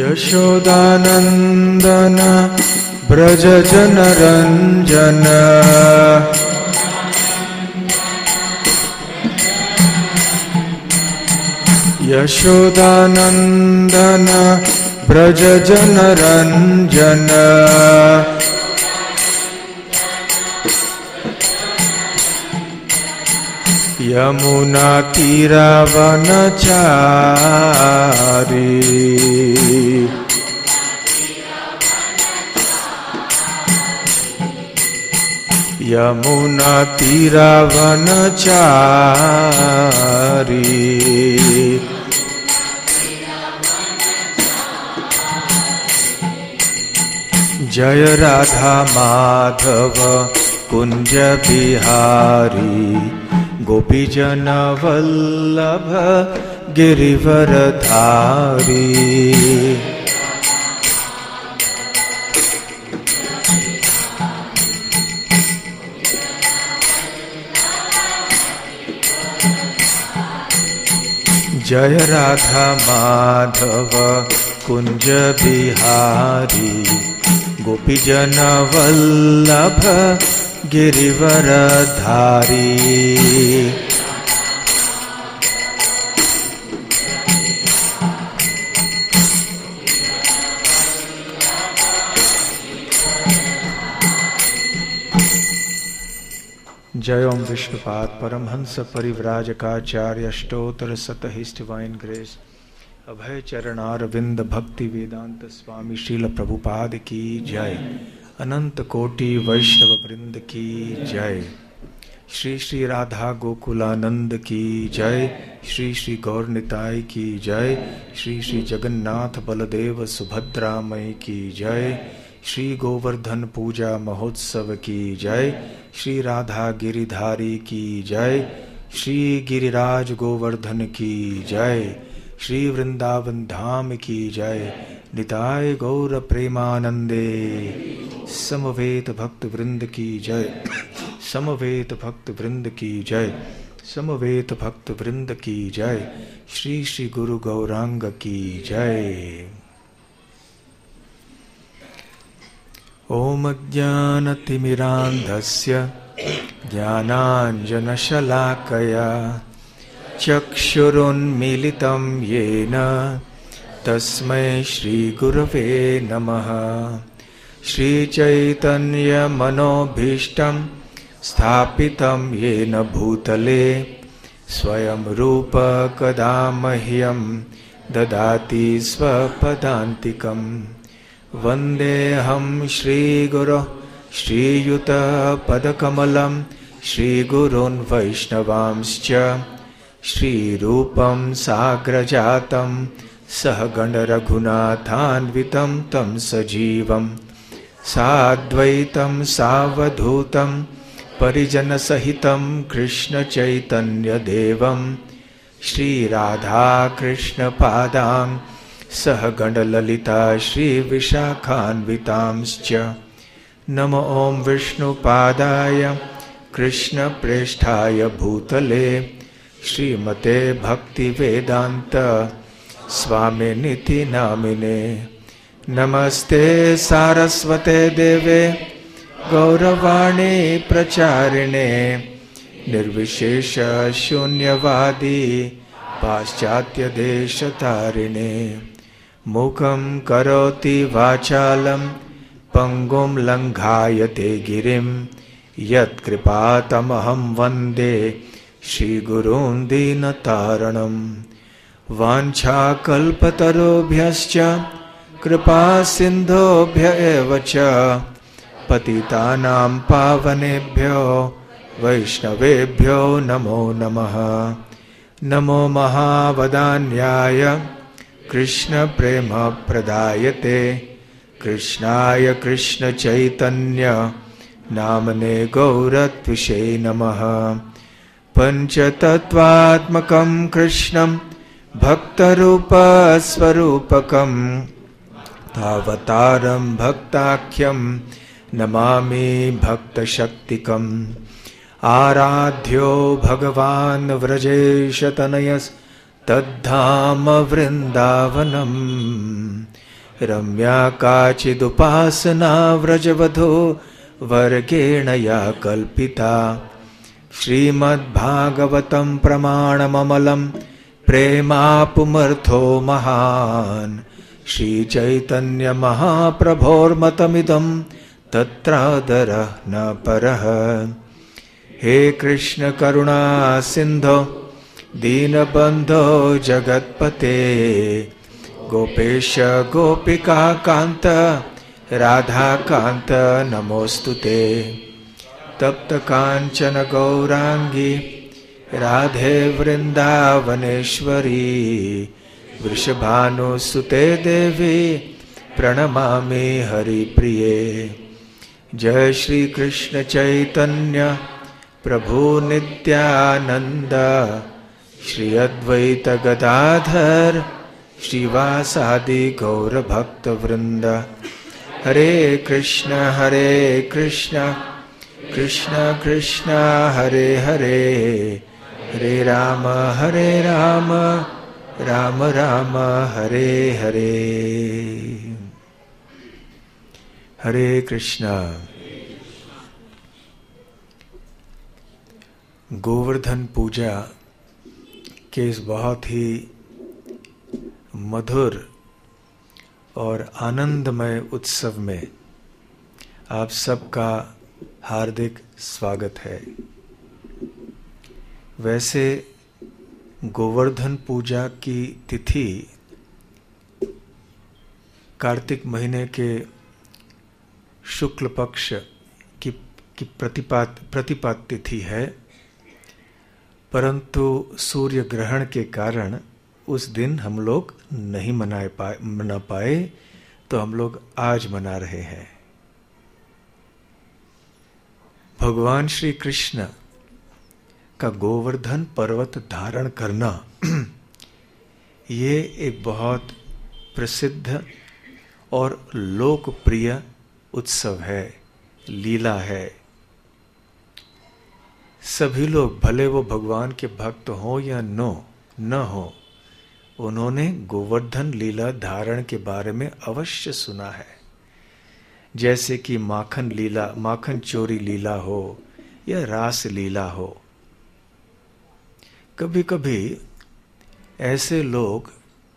यशोदानंदन ब्रज जन रंजन यशोदानंदन ब्रज जन रंजन यमुना तीरावनचारी यमुना तीरावनचारी जय राधा माधव कुंज बिहारी गोपीजन वल्लभ गिरिवरधारी जय राधा माधव कुंज बिहारी गोपीजन वल्लभ गिरिवरधारी जय ओम विश्वपाद परमहंस परिव्राजकाचार्य अष्टोत्तर शतहिष्ट डिवाइन ग्रेस अभय चरणारविंद भक्ति वेदांत स्वामी श्रील प्रभुपाद की जय। अनंत कोटि वैष्णव वृंद की जय। श्री श्री राधा गोकुलानंद की जय। श्री श्री गौर निताय की जय। श्री श्री जगन्नाथ बलदेव सुभद्रा मई की जय। श्री गोवर्धन पूजा महोत्सव की जय। श्री राधा गिरिधारी की जय। श्री गिरिराज गोवर्धन की जय। श्री वृंदावन धाम की जय। निताय गौर प्रेमानंदे समवेत भक्त वृंद की जय। समवेत भक्त वृंद की जय। समवेत भक्त वृंद की जय। श्री श्री गुरु गौरांग की जय। ओम ज्ञानतिमिरान्धस्य ज्ञानाञ्जनशलाकया चक्षुरुन्मीलितं येन तस्मै श्रीगुरवे नमः। श्रीचैतन्यमनोभीष्टं स्थापितं येन भूतले स्वयं रूप कदा मह्यं ददाति स्वपदान्तिकम्। वन्देऽहं श्रीगुरोः श्रीयुतपदकमलं श्रीगुरून् वैष्णवांश्च श्रीरूपं साग्रजातं सहगणरघुनाथान्वितं तं सजीवं साद्वैतं सावधूतं परिजनसहितं कृष्णचैतन्यदेवं श्रीराधाकृष्णपादां सहगणललिता श्रीविशाखान्वितांश्च। नमो ॐ विष्णुपादाय कृष्णप्रेष्ठाय भूतले श्रीमते भक्तिवेदान्त स्वामिनिति नामिने। नमस्ते सारस्वते देवे गौरवाणी प्रचारिणे निर्विशेष शून्यवादी पाश्चात्य देशतारिणे। मुखं करोति वाचालं पंगुं लंघायते गिरिं यत्कृपातमहं वन्दे श्रीगुरून् दीनतारणम्। वाञ्छाकल्पतरुभ्यश्च कृपा सिन्धुभ्य एव च पतितानां पावनेभ्यो वैष्णवेभ्यो नमो नमः। नमो महावदान्याय कृष्ण प्रेम प्रदायते कृष्णाय कृष्ण चैतन्य नामने गौरत्विषे नमः। पंचतत्वात्मकं कृष्णं भक्तरूपस्वरूपकं तावतारं भक्ताख्यं नमामि भक्तशक्तिकम्। आराध्यो भगवान् व्रजेशतनयस् तद्धाम वृन्दावनम्। रम्या काचिदुपासना व्रजवधो वर्गेण या कल्पिता। श्रीमद्भागवतं प्रमाणममलं प्रेमापुमर्थो महान्। श्रीचैतन्यमहाप्रभोर्मतमिदं तत्रादरः न परः। हे कृष्ण करुणा सिन्धो दीनबन्धो जगत्पते। गोपेश गोपिका कान्त राधाकान्त नमोऽस्तुते। तप्त कांचन गौरांगी राधे वृंदावनेश्वरी। वृषभानुसुते देवी प्रणमामि हरिप्रिये। जय श्री कृष्ण चैतन्य प्रभु नित्यानंद। श्री अद्वैत गदाधर श्रीवासादि गौर भक्त वृंद। हरे कृष्ण कृष्ण कृष्ण हरे हरे, हरे राम राम राम हरे हरे। हरे कृष्णा। गोवर्धन पूजा के इस बहुत ही मधुर और आनंदमय उत्सव में आप सबका हार्दिक स्वागत है। वैसे गोवर्धन पूजा की तिथि कार्तिक महीने के शुक्ल पक्ष की प्रतिपात तिथि है, परंतु सूर्य ग्रहण के कारण उस दिन हम लोग नहीं मना पाए, तो हम लोग आज मना रहे हैं। भगवान श्री कृष्ण का गोवर्धन पर्वत धारण करना ये एक बहुत प्रसिद्ध और लोकप्रिय उत्सव है, लीला है। सभी लोग, भले वो भगवान के भक्त हो या न हो, उन्होंने गोवर्धन लीला धारण के बारे में अवश्य सुना है। जैसे कि माखन चोरी लीला हो या रास लीला हो। कभी कभी ऐसे लोग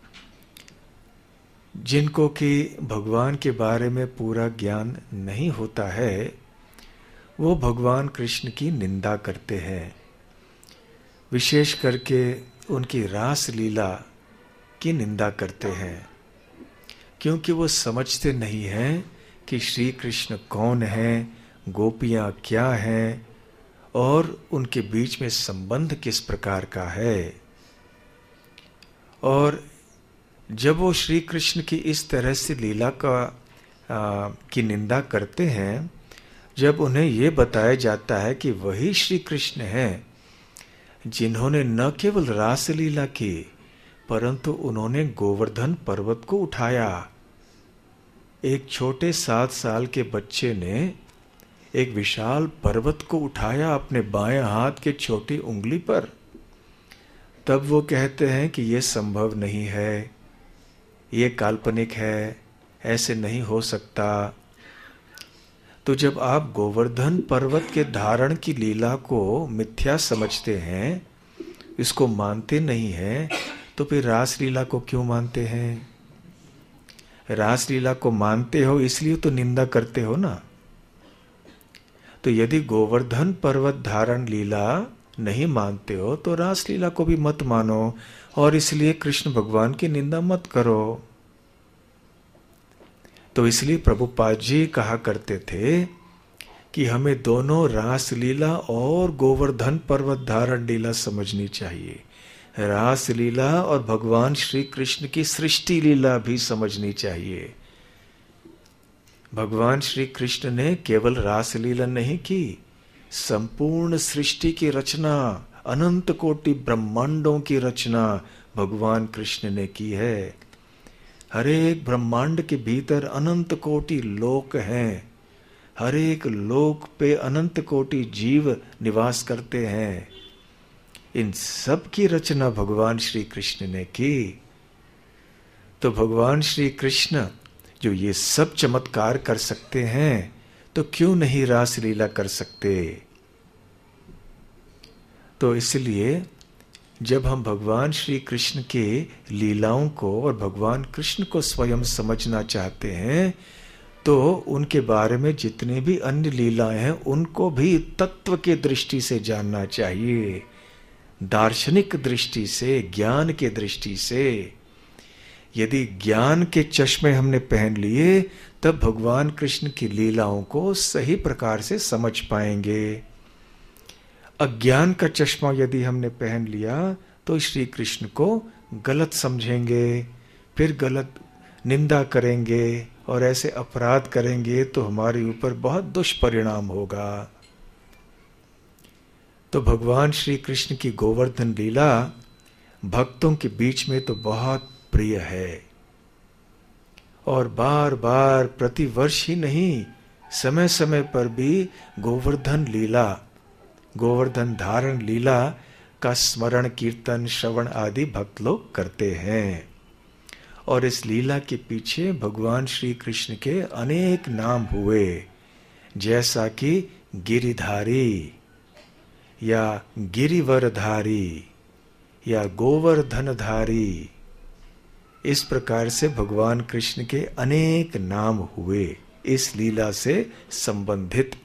जिनको कि भगवान के बारे में पूरा ज्ञान नहीं होता है, वो भगवान कृष्ण की निंदा करते हैं। विशेष करके उनकी रास लीला की निंदा करते हैं, क्योंकि वो समझते नहीं हैं कि श्री कृष्ण कौन हैं, गोपियां क्या हैं और उनके बीच में संबंध किस प्रकार का है। और जब वो श्री कृष्ण की इस तरह से लीला की निंदा करते हैं, जब उन्हें ये बताया जाता है कि वही श्री कृष्ण हैं जिन्होंने न केवल रास लीला की, परंतु उन्होंने गोवर्धन पर्वत को उठाया। एक छोटे 7 साल के बच्चे ने एक विशाल पर्वत को उठाया अपने बाएं हाथ के छोटी उंगली पर। तब वो कहते हैं कि ये संभव नहीं है, ये काल्पनिक है, ऐसे नहीं हो सकता। तो जब आप गोवर्धन पर्वत के धारण की लीला को मिथ्या समझते हैं, इसको मानते नहीं हैं, तो फिर रास लीला को क्यों मानते हैं? रास लीला को मानते हो इसलिए तो निंदा करते हो ना। तो यदि गोवर्धन पर्वत धारण लीला नहीं मानते हो तो रास लीला को भी मत मानो, और इसलिए कृष्ण भगवान की निंदा मत करो। तो इसलिए प्रभुपाद जी कहा करते थे कि हमें दोनों रास लीला और गोवर्धन पर्वत धारण लीला समझनी चाहिए। रास लीला और भगवान श्री कृष्ण की सृष्टि लीला भी समझनी चाहिए। भगवान श्री कृष्ण ने केवल रास लीला नहीं की, संपूर्ण सृष्टि की रचना, अनंत कोटि ब्रह्मांडों की रचना भगवान कृष्ण ने की है। हर एक ब्रह्मांड के भीतर अनंत कोटि लोक हैं, हर एक लोक पे अनंत कोटि जीव निवास करते हैं। इन सब की रचना भगवान श्री कृष्ण ने की। तो भगवान श्री कृष्ण जो ये सब चमत्कार कर सकते हैं, तो क्यों नहीं रास लीला कर सकते। तो इसलिए जब हम भगवान श्री कृष्ण के लीलाओं को और भगवान कृष्ण को स्वयं समझना चाहते हैं, तो उनके बारे में जितने भी अन्य लीलाएं हैं उनको भी तत्व के दृष्टि से जानना चाहिए, दार्शनिक दृष्टि से, ज्ञान के दृष्टि से। यदि ज्ञान के चश्मे हमने पहन लिए, तब भगवान कृष्ण की लीलाओं को सही प्रकार से समझ पाएंगे। अज्ञान का चश्मा यदि हमने पहन लिया तो श्री कृष्ण को गलत समझेंगे, फिर गलत निंदा करेंगे और ऐसे अपराध करेंगे तो हमारे ऊपर बहुत दुष्परिणाम होगा। तो भगवान श्री कृष्ण की गोवर्धन लीला भक्तों के बीच में तो बहुत प्रिय है, और बार बार प्रतिवर्ष ही नहीं, समय समय पर भी गोवर्धन लीला, गोवर्धन धारण लीला का स्मरण, कीर्तन, श्रवण आदि भक्त लोग करते हैं। और इस लीला के पीछे भगवान श्री कृष्ण के अनेक नाम हुए, जैसा कि गिरिधारी या गिरिवरधारी या गोवर्धनधारी। इस प्रकार से भगवान कृष्ण के अनेक नाम हुए इस लीला से संबंधित।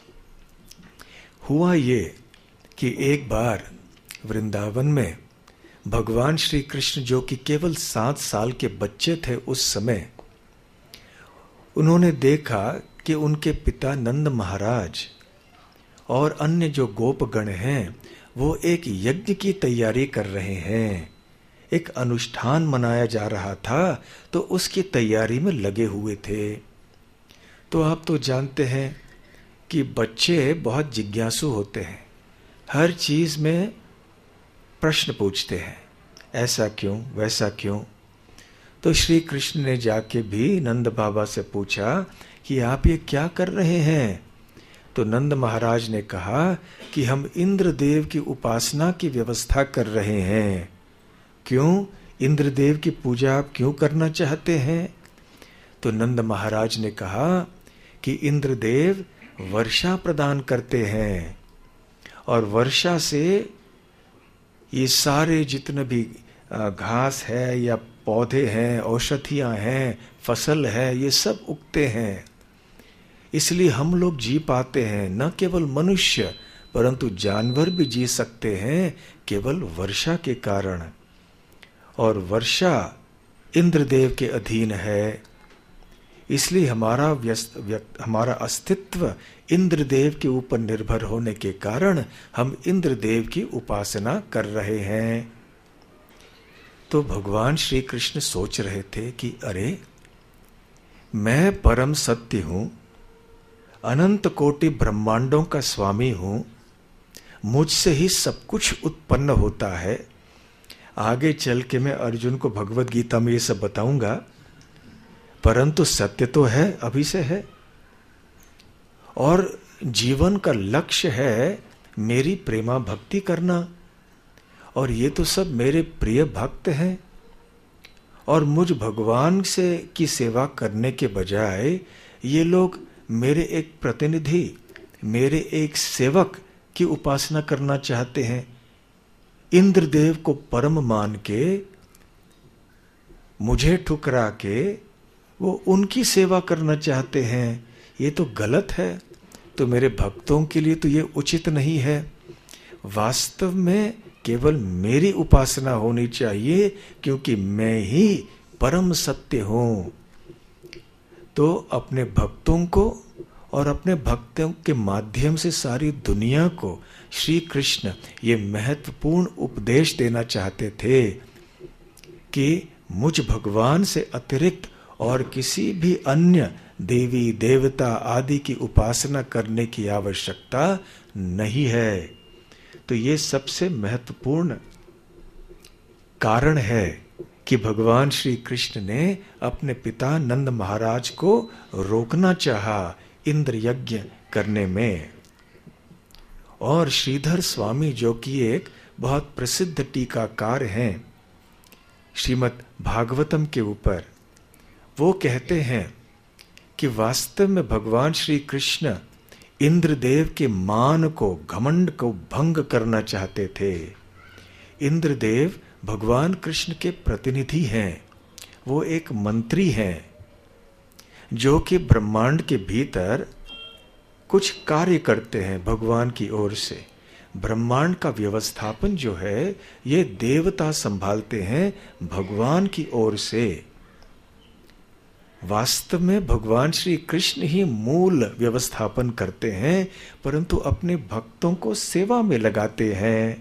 हुआ ये कि एक बार वृंदावन में भगवान श्री कृष्ण, जो कि केवल 7 साल के बच्चे थे उस समय, उन्होंने देखा कि उनके पिता नंद महाराज और अन्य जो गोपगण हैं वो एक यज्ञ की तैयारी कर रहे हैं। एक अनुष्ठान मनाया जा रहा था, तो उसकी तैयारी में लगे हुए थे। तो आप तो जानते हैं कि बच्चे बहुत जिज्ञासु होते हैं, हर चीज में प्रश्न पूछते हैं, ऐसा क्यों, वैसा क्यों। तो श्री कृष्ण ने जाके भी नंद बाबा से पूछा कि आप ये क्या कर रहे हैं। तो नंद महाराज ने कहा कि हम इंद्रदेव की उपासना की व्यवस्था कर रहे हैं। क्यों, इंद्रदेव की पूजा आप क्यों करना चाहते हैं। तो नंद महाराज ने कहा कि इंद्रदेव वर्षा प्रदान करते हैं, और वर्षा से ये सारे जितने भी घास है या पौधे हैं, औषधियां हैं, फसल है, ये सब उगते हैं। इसलिए हम लोग जी पाते हैं, न केवल मनुष्य परंतु जानवर भी जी सकते हैं केवल वर्षा के कारण। और वर्षा इंद्रदेव के अधीन है, इसलिए हमारा अस्तित्व इंद्रदेव के ऊपर निर्भर होने के कारण हम इंद्रदेव की उपासना कर रहे हैं। तो भगवान श्री कृष्ण सोच रहे थे कि अरे, मैं परम सत्य हूं, अनंत कोटि ब्रह्मांडों का स्वामी हूं, मुझसे ही सब कुछ उत्पन्न होता है। आगे चल के मैं अर्जुन को भगवत गीता में ये सब बताऊंगा, परंतु सत्य तो है, अभी से है। और जीवन का लक्ष्य है मेरी प्रेमा भक्ति करना, और ये तो सब मेरे प्रिय भक्त हैं। और मुझ भगवान से की सेवा करने के बजाय ये लोग मेरे एक प्रतिनिधि, मेरे एक सेवक की उपासना करना चाहते हैं। इंद्रदेव को परम मान के, मुझे ठुकरा के वो उनकी सेवा करना चाहते हैं। ये तो गलत है। तो मेरे भक्तों के लिए तो ये उचित नहीं है। वास्तव में केवल मेरी उपासना होनी चाहिए, क्योंकि मैं ही परम सत्य हूं। तो अपने भक्तों को और अपने भक्तों के माध्यम से सारी दुनिया को श्री कृष्ण ये महत्वपूर्ण उपदेश देना चाहते थे कि मुझ भगवान से अतिरिक्त और किसी भी अन्य देवी देवता आदि की उपासना करने की आवश्यकता नहीं है। तो ये सबसे महत्वपूर्ण कारण है कि भगवान श्री कृष्ण ने अपने पिता नंद महाराज को रोकना चाहा इंद्र यज्ञ करने में। और श्रीधर स्वामी, जो कि एक बहुत प्रसिद्ध टीकाकार हैं श्रीमद् भागवतम के ऊपर, वो कहते हैं कि वास्तव में भगवान श्री कृष्ण इंद्रदेव के मान को, घमंड को भंग करना चाहते थे। इंद्रदेव भगवान कृष्ण के प्रतिनिधि हैं, वो एक मंत्री हैं जो कि ब्रह्मांड के भीतर कुछ कार्य करते हैं भगवान की ओर से। ब्रह्मांड का व्यवस्थापन जो है ये देवता संभालते हैं भगवान की ओर से। वास्तव में भगवान श्री कृष्ण ही मूल व्यवस्थापन करते हैं, परंतु अपने भक्तों को सेवा में लगाते हैं।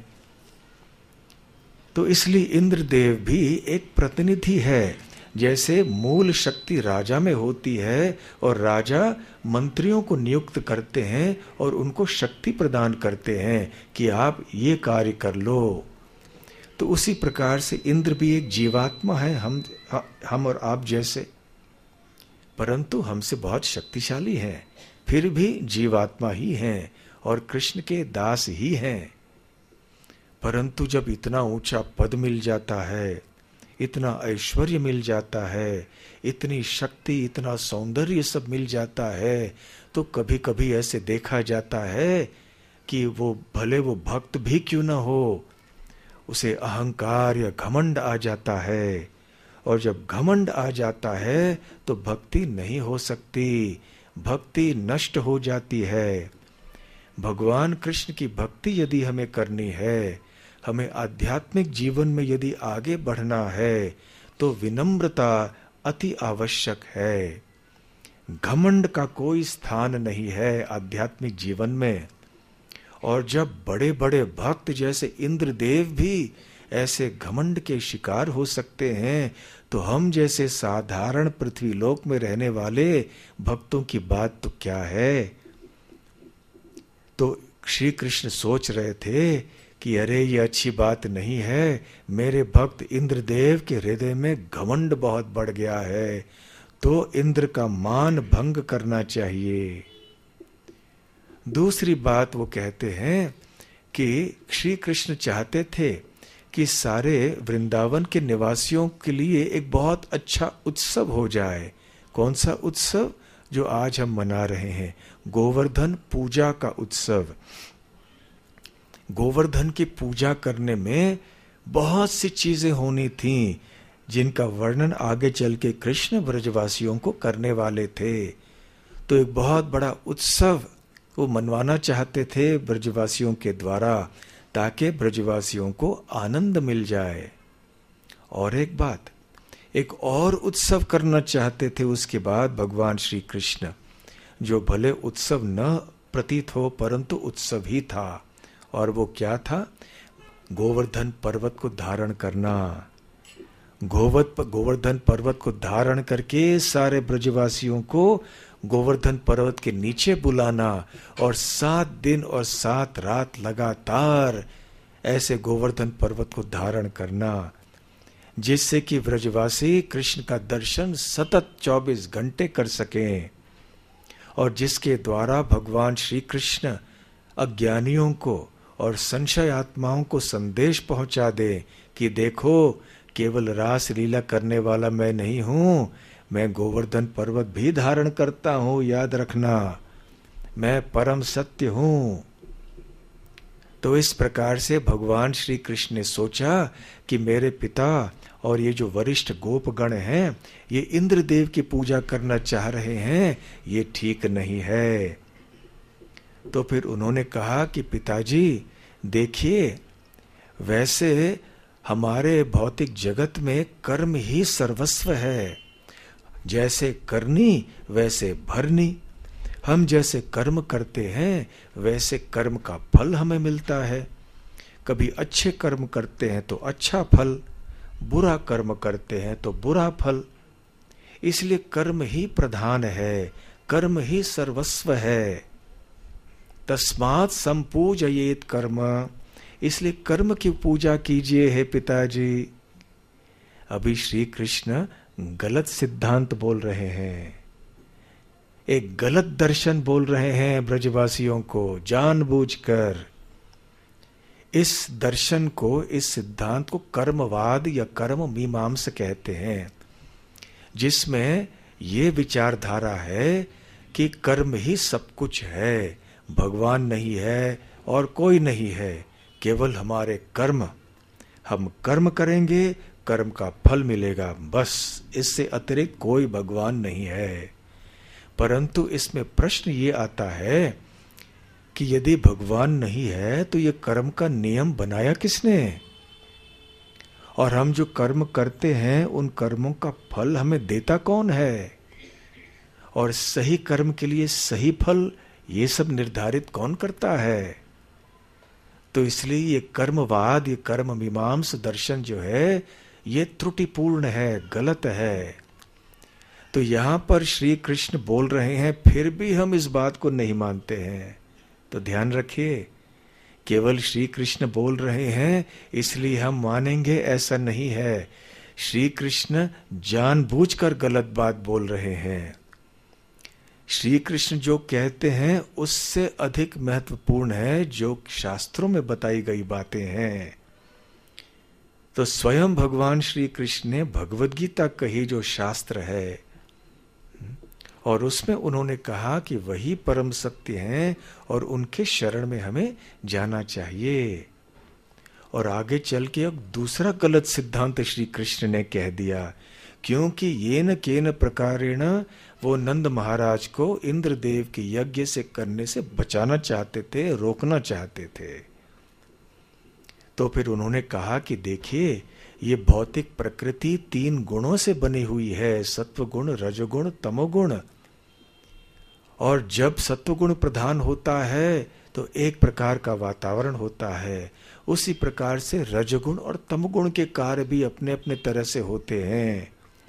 तो इसलिए इंद्रदेव भी एक प्रतिनिधि है। जैसे मूल शक्ति राजा में होती है और राजा मंत्रियों को नियुक्त करते हैं और उनको शक्ति प्रदान करते हैं कि आप ये कार्य कर लो, तो उसी प्रकार से इंद्र भी एक जीवात्मा है, हम और आप जैसे, परंतु हमसे बहुत शक्तिशाली हैं, फिर भी जीवात्मा ही हैं और कृष्ण के दास ही हैं। परंतु जब इतना ऊंचा पद मिल जाता है, इतना ऐश्वर्य मिल जाता है, इतनी शक्ति, इतना सौंदर्य सब मिल जाता है, तो कभी कभी ऐसे देखा जाता है कि वो भले वो भक्त भी क्यों न हो, उसे अहंकार या घमंड आ जाता है। और जब घमंड आ जाता है तो भक्ति नहीं हो सकती, भक्ति नष्ट हो जाती है। भगवान कृष्ण की भक्ति यदि हमें करनी है, हमें आध्यात्मिक जीवन में यदि आगे बढ़ना है, तो विनम्रता अति आवश्यक है। घमंड का कोई स्थान नहीं है आध्यात्मिक जीवन में। और जब बड़े बड़े भक्त जैसे इंद्रदेव भी ऐसे घमंड के शिकार हो सकते हैं, तो हम जैसे साधारण पृथ्वीलोक में रहने वाले भक्तों की बात तो क्या है। तो श्री कृष्ण सोच रहे थे कि अरे ये अच्छी बात नहीं है, मेरे भक्त इंद्रदेव के हृदय में घमंड बहुत बढ़ गया है, तो इंद्र का मान भंग करना चाहिए। दूसरी बात वो कहते हैं कि श्री कृष्ण चाहते थे कि सारे वृंदावन के निवासियों के लिए एक बहुत अच्छा उत्सव हो जाए। कौन सा उत्सव? जो आज हम मना रहे हैं, गोवर्धन पूजा का उत्सव। गोवर्धन की पूजा करने में बहुत सी चीजें होनी थीं, जिनका वर्णन आगे चल के कृष्ण ब्रजवासियों को करने वाले थे। तो एक बहुत बड़ा उत्सव वो मनवाना चाहते थे ब्रजवासियों के द्वारा, ताकि ब्रजवासियों को आनंद मिल जाए। और एक बात, एक और उत्सव करना चाहते थे उसके बाद भगवान श्री कृष्ण, जो भले उत्सव न प्रतीत हो परंतु उत्सव ही था। और वो क्या था? गोवर्धन पर्वत को धारण करना। गोवर्धन पर्वत को धारण करके सारे ब्रजवासियों को गोवर्धन पर्वत के नीचे बुलाना और 7 दिन और 7 रात लगातार ऐसे गोवर्धन पर्वत को धारण करना, जिससे कि ब्रजवासी कृष्ण का दर्शन सतत 24 घंटे कर सकें, और जिसके द्वारा भगवान श्री कृष्ण अज्ञानियों को और संशय आत्माओं को संदेश पहुंचा दे कि देखो, केवल रास लीला करने वाला मैं नहीं हूं, मैं गोवर्धन पर्वत भी धारण करता हूं, याद रखना, मैं परम सत्य हूं। तो इस प्रकार से भगवान श्री कृष्ण ने सोचा कि मेरे पिता और ये जो वरिष्ठ गोपगण हैं, ये इंद्रदेव की पूजा करना चाह रहे हैं, ये ठीक नहीं है। तो फिर उन्होंने कहा कि पिताजी देखिए, वैसे हमारे भौतिक जगत में कर्म ही सर्वस्व है, जैसे करनी वैसे भरनी। हम जैसे कर्म करते हैं वैसे कर्म का फल हमें मिलता है। कभी अच्छे कर्म करते हैं तो अच्छा फल, बुरा कर्म करते हैं तो बुरा फल। इसलिए कर्म ही प्रधान है, कर्म ही सर्वस्व है। तस्मात् संपूजयेत कर्म, इसलिए कर्म की पूजा कीजिए हे पिताजी। अभी श्री कृष्ण गलत सिद्धांत बोल रहे हैं, एक गलत दर्शन बोल रहे हैं ब्रजवासियों को जानबूझकर। इस दर्शन को, इस सिद्धांत को कर्मवाद या कर्म मीमांसा कहते हैं, जिसमें ये विचारधारा है कि कर्म ही सब कुछ है, भगवान नहीं है और कोई नहीं है, केवल हमारे कर्म, हम कर्म करेंगे, कर्म का फल मिलेगा, बस, इससे अतिरिक्त कोई भगवान नहीं है। परंतु इसमें प्रश्न ये आता है कि यदि भगवान नहीं है तो ये कर्म का नियम बनाया किसने? और हम जो कर्म करते हैं उन कर्मों का फल हमें देता कौन है? और सही कर्म के लिए सही फल ये सब निर्धारित कौन करता है? तो इसलिए ये कर्मवाद, ये कर्म मीमांस दर्शन जो है ये त्रुटिपूर्ण है, गलत है। तो यहां पर श्री कृष्ण बोल रहे हैं, फिर भी हम इस बात को नहीं मानते हैं। तो ध्यान रखिए, केवल श्री कृष्ण बोल रहे हैं इसलिए हम मानेंगे, ऐसा नहीं है। श्री कृष्ण जानबूझकर गलत बात बोल रहे हैं। श्री कृष्ण जो कहते हैं उससे अधिक महत्वपूर्ण है जो शास्त्रों में बताई गई बातें हैं। तो स्वयं भगवान श्री कृष्ण ने भगवद गीता कही जो शास्त्र है, और उसमें उन्होंने कहा कि वही परम सत्य हैं और उनके शरण में हमें जाना चाहिए। और आगे चल के अब दूसरा गलत सिद्धांत श्री कृष्ण ने कह दिया, क्योंकि येन केन प्रकारेण वो नंद महाराज को इंद्रदेव के यज्ञ से करने से बचाना चाहते थे, रोकना चाहते थे। तो फिर उन्होंने कहा कि देखिए, ये भौतिक प्रकृति 3 गुणों से बनी हुई है, सत्वगुण, रजोगुण, तमोगुण। और जब सत्वगुण प्रधान होता है तो एक प्रकार का वातावरण होता है, उसी प्रकार से रजोगुण और तमोगुण के कार्य भी अपने अपने तरह से होते हैं।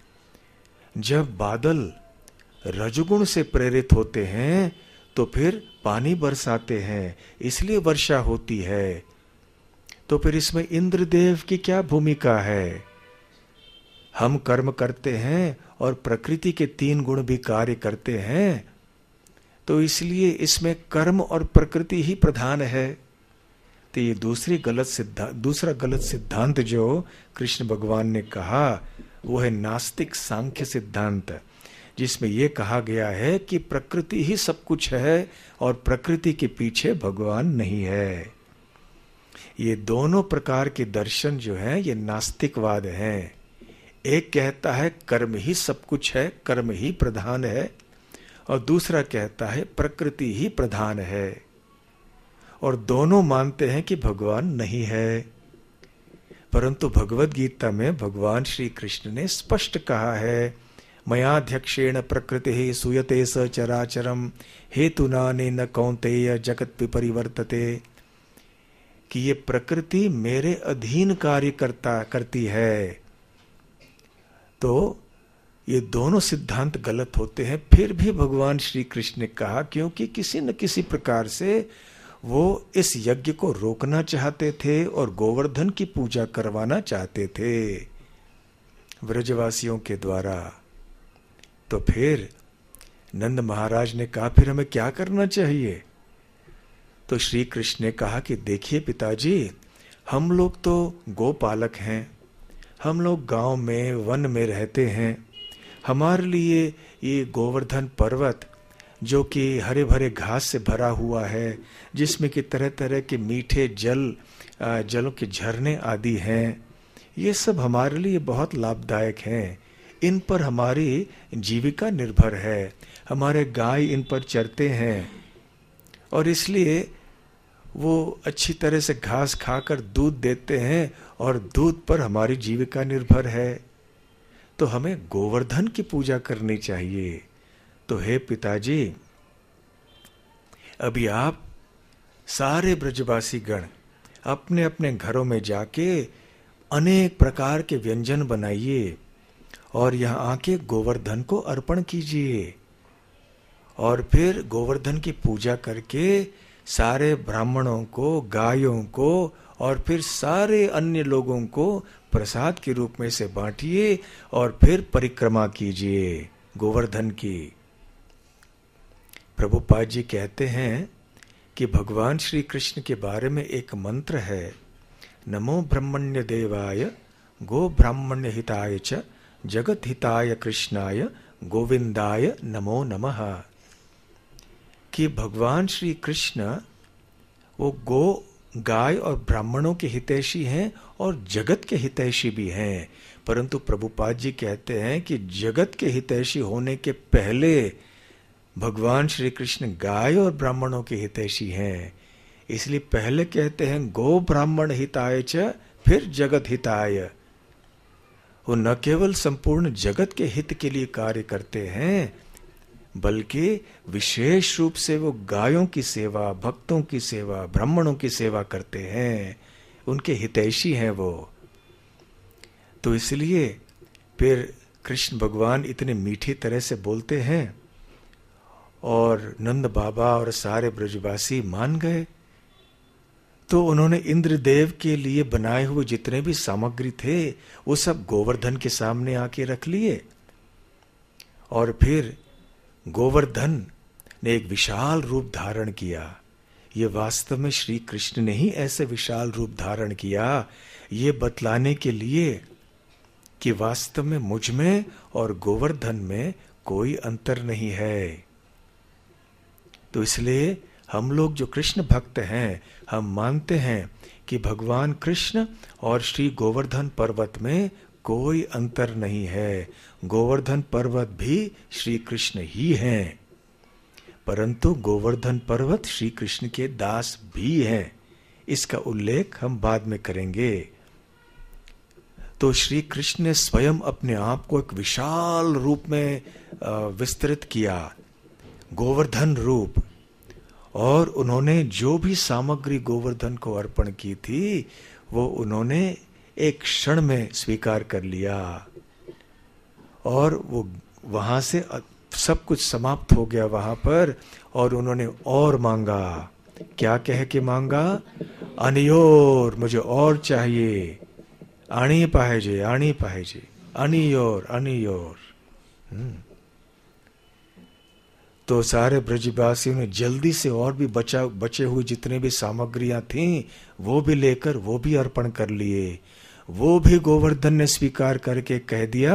जब बादल रजोगुण से प्रेरित होते हैं तो फिर पानी बरसाते हैं, इसलिए वर्षा होती है। तो फिर इसमें इंद्रदेव की क्या भूमिका है? हम कर्म करते हैं और प्रकृति के 3 गुण भी कार्य करते हैं, तो इसलिए इसमें कर्म और प्रकृति ही प्रधान है। तो ये दूसरा गलत सिद्धांत जो कृष्ण भगवान ने कहा वो है नास्तिक सांख्य सिद्धांत, जिसमें यह कहा गया है कि प्रकृति ही सब कुछ है और प्रकृति के पीछे भगवान नहीं है। ये दोनों प्रकार के दर्शन जो हैं ये नास्तिकवाद हैं। एक कहता है कर्म ही सब कुछ है, कर्म ही प्रधान है, और दूसरा कहता है प्रकृति ही प्रधान है। और दोनों मानते हैं कि भगवान नहीं है। परंतु भगवद गीता में भगवान श्री कृष्ण ने स्पष्ट कहा है, मयाध्यक्षेण प्रकृति सूयते स चराचरम हेतुना न कौन्तेय जगत विपरिवर्तते, कि ये प्रकृति मेरे अधीन कार्य करती है। तो ये दोनों सिद्धांत गलत होते हैं। फिर भी भगवान श्री कृष्ण ने कहा, क्योंकि किसी न किसी प्रकार से वो इस यज्ञ को रोकना चाहते थे और गोवर्धन की पूजा करवाना चाहते थे व्रजवासियों के द्वारा। तो फिर नंद महाराज ने कहा, फिर हमें क्या करना चाहिए? तो श्री कृष्ण ने कहा कि देखिए पिताजी, हम लोग तो गोपालक हैं, हम लोग गांव में वन में रहते हैं। हमारे लिए ये गोवर्धन पर्वत जो कि हरे भरे घास से भरा हुआ है, जिसमें कि तरह तरह के मीठे जलों के झरने आदि हैं, ये सब हमारे लिए बहुत लाभदायक हैं। इन पर हमारी जीविका निर्भर है, हमारे गाय इन पर चरते हैं और इसलिए वो अच्छी तरह से घास खाकर दूध देते हैं और दूध पर हमारी जीविका निर्भर है। तो हमें गोवर्धन की पूजा करनी चाहिए। तो हे पिताजी, अभी आप सारे ब्रजवासी गण अपने अपने घरों में जाके अनेक प्रकार के व्यंजन बनाइए और यहाँ आके गोवर्धन को अर्पण कीजिए, और फिर गोवर्धन की पूजा करके सारे ब्राह्मणों को, गायों को और फिर सारे अन्य लोगों को प्रसाद के रूप में से बांटिए और फिर परिक्रमा कीजिए गोवर्धन की। प्रभुपाद जी कहते हैं कि भगवान श्री कृष्ण के बारे में एक मंत्र है, नमो ब्रह्मण्य देवाय गो ब्राह्मण्य हिताय च जगत हिताय कृष्णाय गोविंदाय नमो नमः। कि भगवान श्री कृष्ण वो गो, गाय और ब्राह्मणों के हितैषी हैं और जगत के हितैषी भी हैं। परंतु प्रभुपाद जी कहते हैं कि जगत के हितैषी होने के पहले भगवान श्री कृष्ण गाय और ब्राह्मणों के हितैषी हैं। इसलिए पहले कहते हैं गो ब्राह्मण हिताय च, फिर जगत हिताय। वो न केवल संपूर्ण जगत के हित के लिए कार्य करते हैं, बल्कि विशेष रूप से वो गायों की सेवा, भक्तों की सेवा, ब्राह्मणों की सेवा करते हैं। उनके हितैषी हैं वो। तो इसलिए फिर कृष्ण भगवान इतने मीठी तरह से बोलते हैं और नंद बाबा और सारे ब्रजवासी मान गए। तो उन्होंने इंद्रदेव के लिए बनाए हुए जितने भी सामग्री थे वो सब गोवर्धन के सामने आके रख लिए। और फिर गोवर्धन ने एक विशाल रूप धारण किया। ये वास्तव में श्री कृष्ण ने ही ऐसे विशाल रूप धारण किया, ये बतलाने के लिए कि वास्तव में मुझ में और गोवर्धन में कोई अंतर नहीं है। तो इसलिए हम लोग जो कृष्ण भक्त हैं, हम मानते हैं कि भगवान कृष्ण और श्री गोवर्धन पर्वत में कोई अंतर नहीं है। गोवर्धन पर्वत भी श्री कृष्ण ही हैं, परंतु गोवर्धन पर्वत श्री कृष्ण के दास भी हैं। इसका उल्लेख हम बाद में करेंगे। तो श्री कृष्ण ने स्वयं अपने आप को एक विशाल रूप में विस्तृत किया, गोवर्धन रूप। और उन्होंने जो भी सामग्री गोवर्धन को अर्पण की थी वो उन्होंने एक क्षण में स्वीकार कर लिया। और वो वहां से सब कुछ समाप्त हो गया वहां पर। और उन्होंने और मांगा। क्या कह के मांगा? अनियोर, मुझे और चाहिए। आनी पाहिजे, आनी पाहिजे, अनियोर, अनियोर। तो सारे ब्रजवासियों ने जल्दी से और भी बचे हुए जितने भी सामग्रियां थीं वो भी लेकर वो भी अर्पण कर लिए। वो भी गोवर्धन ने स्वीकार करके कह दिया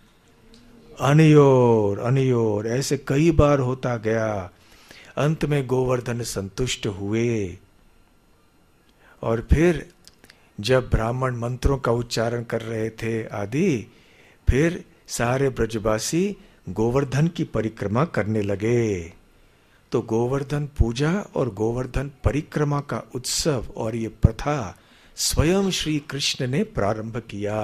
अनियोर, अनियोर। ऐसे कई बार होता गया। अंत में गोवर्धन संतुष्ट हुए। और फिर जब ब्राह्मण मंत्रों का उच्चारण कर रहे थे आदि, फिर सारे ब्रजवासी गोवर्धन की परिक्रमा करने लगे। तो गोवर्धन पूजा और गोवर्धन परिक्रमा का उत्सव और ये प्रथा स्वयं श्री कृष्ण ने प्रारंभ किया।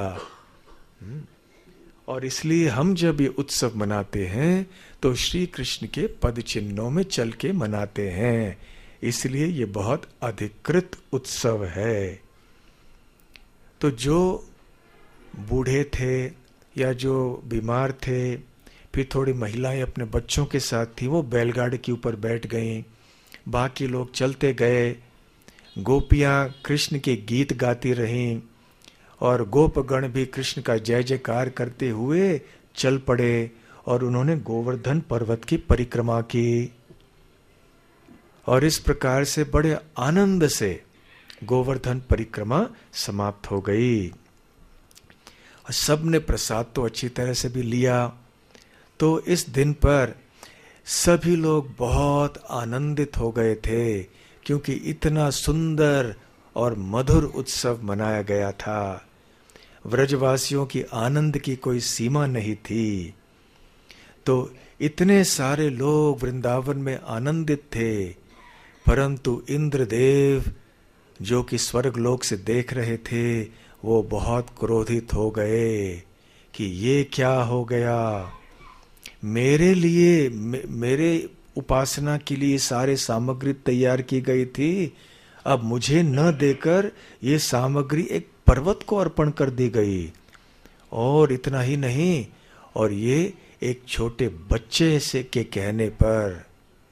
और इसलिए हम जब ये उत्सव मनाते हैं तो श्री कृष्ण के पद चिन्हों में चल के मनाते हैं। इसलिए ये बहुत अधिकृत उत्सव है। तो जो बूढ़े थे या जो बीमार थे, फिर थोड़ी महिलाएं अपने बच्चों के साथ थी, वो बैलगाड़ी के ऊपर बैठ गईं। बाकी लोग चलते गए। गोपियां कृष्ण के गीत गाती रहीं और गोपगण भी कृष्ण का जय जयकार करते हुए चल पड़े। और उन्होंने गोवर्धन पर्वत की परिक्रमा की। और इस प्रकार से बड़े आनंद से गोवर्धन परिक्रमा समाप्त हो गई। और सबने प्रसाद तो अच्छी तरह से भी लिया। तो इस दिन पर सभी लोग बहुत आनंदित हो गए थे, क्योंकि इतना सुंदर और मधुर उत्सव मनाया गया था। व्रजवासियों की आनंद की कोई सीमा नहीं थी। तो इतने सारे लोग वृंदावन में आनंदित थे, परंतु इंद्रदेव जो कि स्वर्गलोक से देख रहे थे वो बहुत क्रोधित हो गए कि ये क्या हो गया। मेरे लिए, मेरे उपासना के लिए सारे सामग्री तैयार की गई थी, अब मुझे न देकर ये सामग्री एक पर्वत को अर्पण कर दी गई। और इतना ही नहीं, और ये एक छोटे बच्चे से के कहने पर।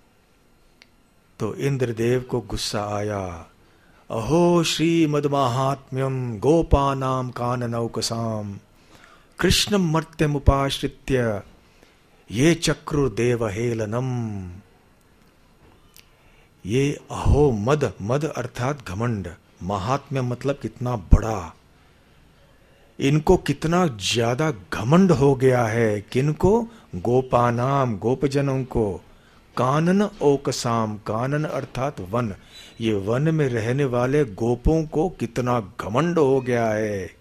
तो इंद्रदेव को गुस्सा आया। अहो श्रीमद्माहात्म्यम गोपानाम काननौकसाम कृष्णम मर्त्यम उपाश्रित्य ये चक्रुर्देव हेलनम। ये अहो मद, मद अर्थात घमंड, महात्म्य मतलब कितना बड़ा। इनको कितना ज्यादा घमंड हो गया है। किनको? गोपानाम, गोपजनों को। कानन ओकसाम, कानन अर्थात वन, ये वन में रहने वाले गोपों को कितना घमंड हो गया है।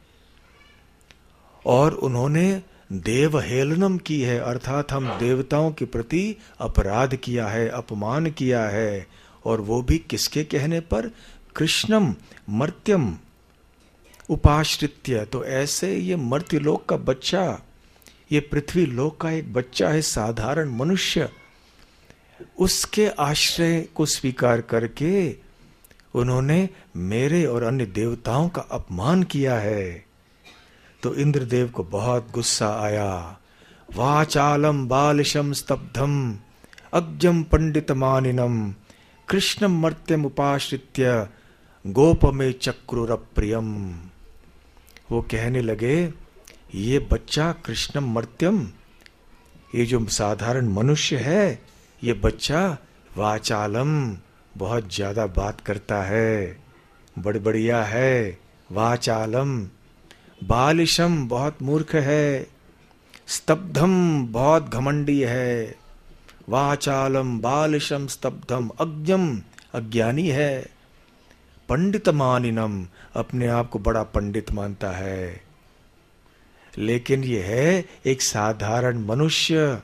और उन्होंने देवहेलनम की है, अर्थात हम देवताओं के प्रति अपराध किया है, अपमान किया है। और वो भी किसके कहने पर? कृष्णम मर्त्यम उपाश्रित्य। तो ऐसे ये मर्त्यलोक का बच्चा, ये पृथ्वी लोक का एक बच्चा है, साधारण मनुष्य, उसके आश्रय को स्वीकार करके उन्होंने मेरे और अन्य देवताओं का अपमान किया है। तो इंद्रदेव को बहुत गुस्सा आया। वाचालम बालिशम स्तब्धम अज्ञम पंडित मानिनम कृष्णम मर्त्यम उपाश्रित्य गोपमे चक्रुरप्रियम। वो कहने लगे, ये बच्चा कृष्णम मर्त्यम, ये जो साधारण मनुष्य है, ये बच्चा वाचालम, बहुत ज्यादा बात करता है, बड़बड़िया है। वाचालम, बालिशम, बहुत मूर्ख है। स्तब्धम, बहुत घमंडी है। वाचालम बालिशम स्तब्धम अज्ञम, अज्ञानी है। पंडित मानिनम, अपने आप को बड़ा पंडित मानता है, लेकिन यह है एक साधारण मनुष्य।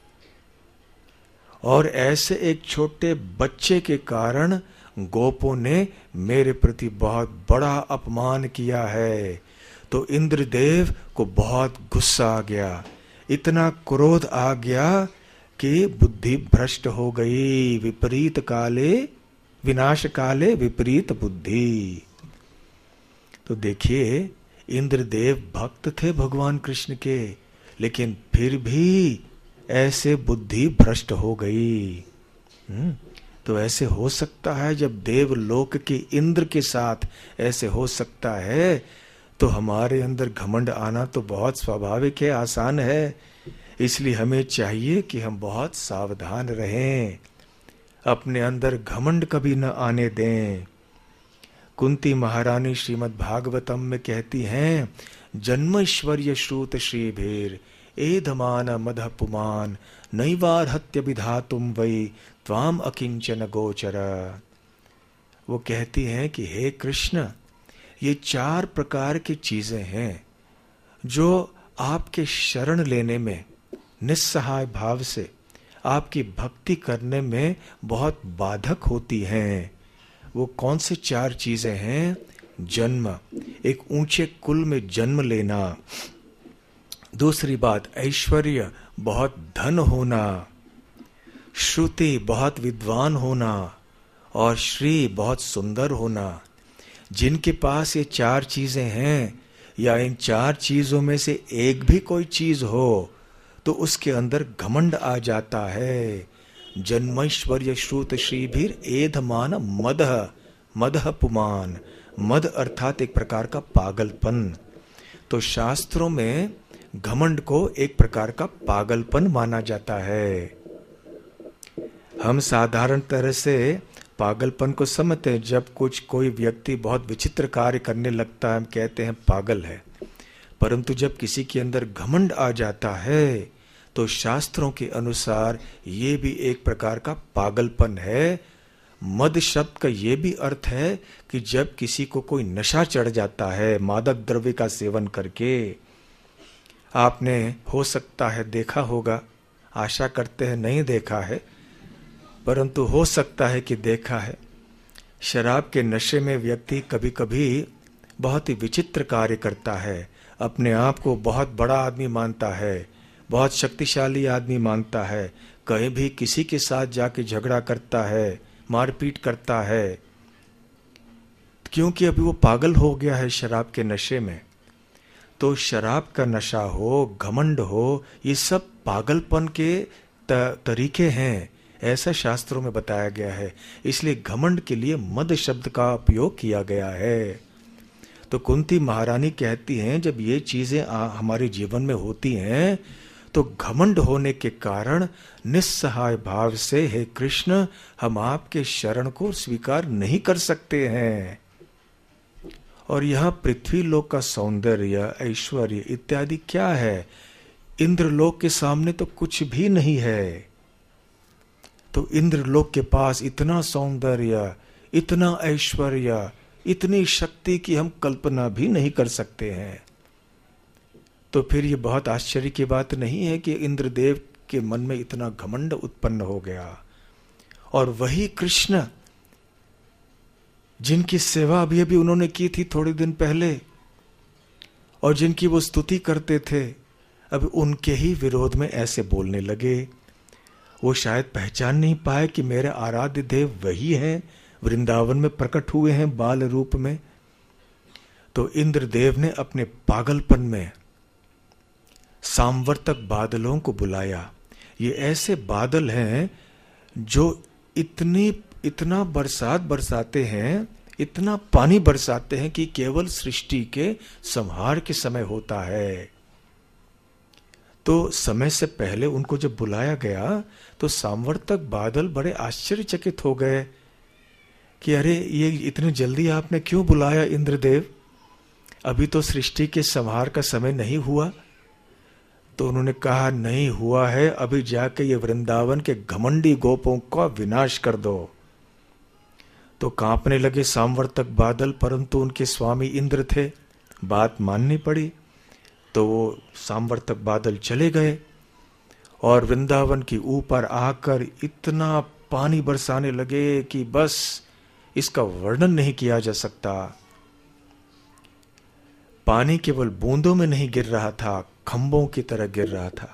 और ऐसे एक छोटे बच्चे के कारण गोपों ने मेरे प्रति बहुत बड़ा अपमान किया है। तो इंद्रदेव को बहुत गुस्सा आ गया, इतना क्रोध आ गया कि बुद्धि भ्रष्ट हो गई। विपरीत काले विनाश काले विपरीत बुद्धि। तो देखिए, इंद्रदेव भक्त थे भगवान कृष्ण के, लेकिन फिर भी ऐसे बुद्धि भ्रष्ट हो गई। तो ऐसे हो सकता है, जब देवलोक के इंद्र के साथ ऐसे हो सकता है, तो हमारे अंदर घमंड आना तो बहुत स्वाभाविक है, आसान है। इसलिए हमें चाहिए कि हम बहुत सावधान रहें, अपने अंदर घमंड कभी न आने दें। कुंती महारानी श्रीमद् भागवतम में कहती हैं, जन्मैश्वर्य श्रुत श्रीभीर एधमान मदः पुमान नैवार्हत्य विधातुम वै त्वाम अकिंचन गोचर। वो कहती हैं कि हे कृष्ण, ये 4 प्रकार की चीजें हैं जो आपके शरण लेने में, निस्सहाय भाव से आपकी भक्ति करने में बहुत बाधक होती हैं। वो कौन से 4 चीजें हैं? जन्म, एक ऊंचे कुल में जन्म लेना। दूसरी बात, ऐश्वर्य, बहुत धन होना। श्रुति, बहुत विद्वान होना। और श्री, बहुत सुंदर होना। जिनके पास ये 4 चीजें हैं, या इन 4 चीजों में से एक भी कोई चीज हो, तो उसके अंदर घमंड आ जाता है। जन्मैश्वर्य श्रुत श्रीभीर एधमान मदः, मदः पुमान। मद अर्थात एक प्रकार का पागलपन। तो शास्त्रों में घमंड को एक प्रकार का पागलपन माना जाता है। हम साधारण तरह से पागलपन को समझते हैं, जब कोई व्यक्ति बहुत विचित्र कार्य करने लगता है, हम कहते हैं पागल है। परंतु जब किसी के अंदर घमंड आ जाता है, तो शास्त्रों के अनुसार ये भी एक प्रकार का पागलपन है। मद शब्द का ये भी अर्थ है कि जब किसी को कोई नशा चढ़ जाता है मादक द्रव्य का सेवन करके। आपने हो सकता है देखा होगा, आशा करते हैं नहीं देखा है, परंतु हो सकता है कि देखा है। शराब के नशे में व्यक्ति कभी कभी बहुत ही विचित्र कार्य करता है, अपने आप को बहुत बड़ा आदमी मानता है, बहुत शक्तिशाली आदमी मानता है, कहीं भी किसी के साथ जाके झगड़ा करता है, मारपीट करता है, क्योंकि अभी वो पागल हो गया है शराब के नशे में। तो शराब का नशा हो, घमंड हो, ये सब पागलपन के तरीके हैं, ऐसा शास्त्रों में बताया गया है। इसलिए घमंड के लिए मद शब्द का उपयोग किया गया है। तो कुंती महारानी कहती हैं, जब ये चीजें हमारे जीवन में होती हैं, तो घमंड होने के कारण निस्सहाय भाव से, हे कृष्ण, हम आपके शरण को स्वीकार नहीं कर सकते हैं। और यहाँ पृथ्वी लोक का सौंदर्य, ऐश्वर्य इत्यादि क्या है? इंद्रलोक के सामने तो कुछ भी नहीं है। तो इंद्रलोक के पास इतना सौंदर्य, इतना ऐश्वर्य, इतनी शक्ति की हम कल्पना भी नहीं कर सकते हैं। तो फिर ये बहुत आश्चर्य की बात नहीं है कि इंद्रदेव के मन में इतना घमंड उत्पन्न हो गया। और वही कृष्ण जिनकी सेवा अभी अभी उन्होंने की थी थोड़े दिन पहले, और जिनकी वो स्तुति करते थे, अब उनके ही विरोध में ऐसे बोलने लगे। वो शायद पहचान नहीं पाए कि मेरे आराध्य देव वही हैं, वृंदावन में प्रकट हुए हैं बाल रूप में। तो इंद्रदेव ने अपने पागलपन में सामवर्तक बादलों को बुलाया। ये ऐसे बादल हैं जो इतना बरसात बरसाते हैं, इतना पानी बरसाते हैं कि केवल सृष्टि के संहार के समय होता है। तो समय से पहले उनको जब बुलाया गया तो सामवर्तक बादल बड़े आश्चर्यचकित हो गए कि अरे ये इतने जल्दी आपने क्यों बुलाया इंद्रदेव? अभी तो सृष्टि के संहार का समय नहीं हुआ। तो उन्होंने कहा नहीं हुआ है, अभी जाके ये वृंदावन के घमंडी गोपों का विनाश कर दो। तो कांपने लगे सामवर्तक बादल, परंतु उनके स्वामी इंद्र थे, बात माननी पड़ी। तो वो सामवर्तक बादल चले गए और वृंदावन के ऊपर आकर इतना पानी बरसाने लगे कि बस इसका वर्णन नहीं किया जा सकता। पानी केवल बूंदों में नहीं गिर रहा था, खंभों की तरह गिर रहा था।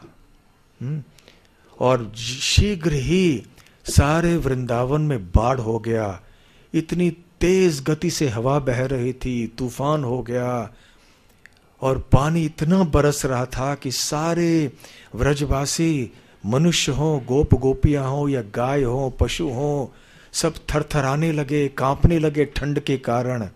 और शीघ्र ही सारे वृंदावन में बाढ़ हो गया। इतनी तेज गति से हवा बह रही थी, तूफान हो गया और पानी इतना बरस रहा था कि सारे व्रजवासी मनुष्य हो, गोप गोपियां हो या गाय हो, पशु हो, सब थरथराने लगे, कांपने लगे ठंड के कारण।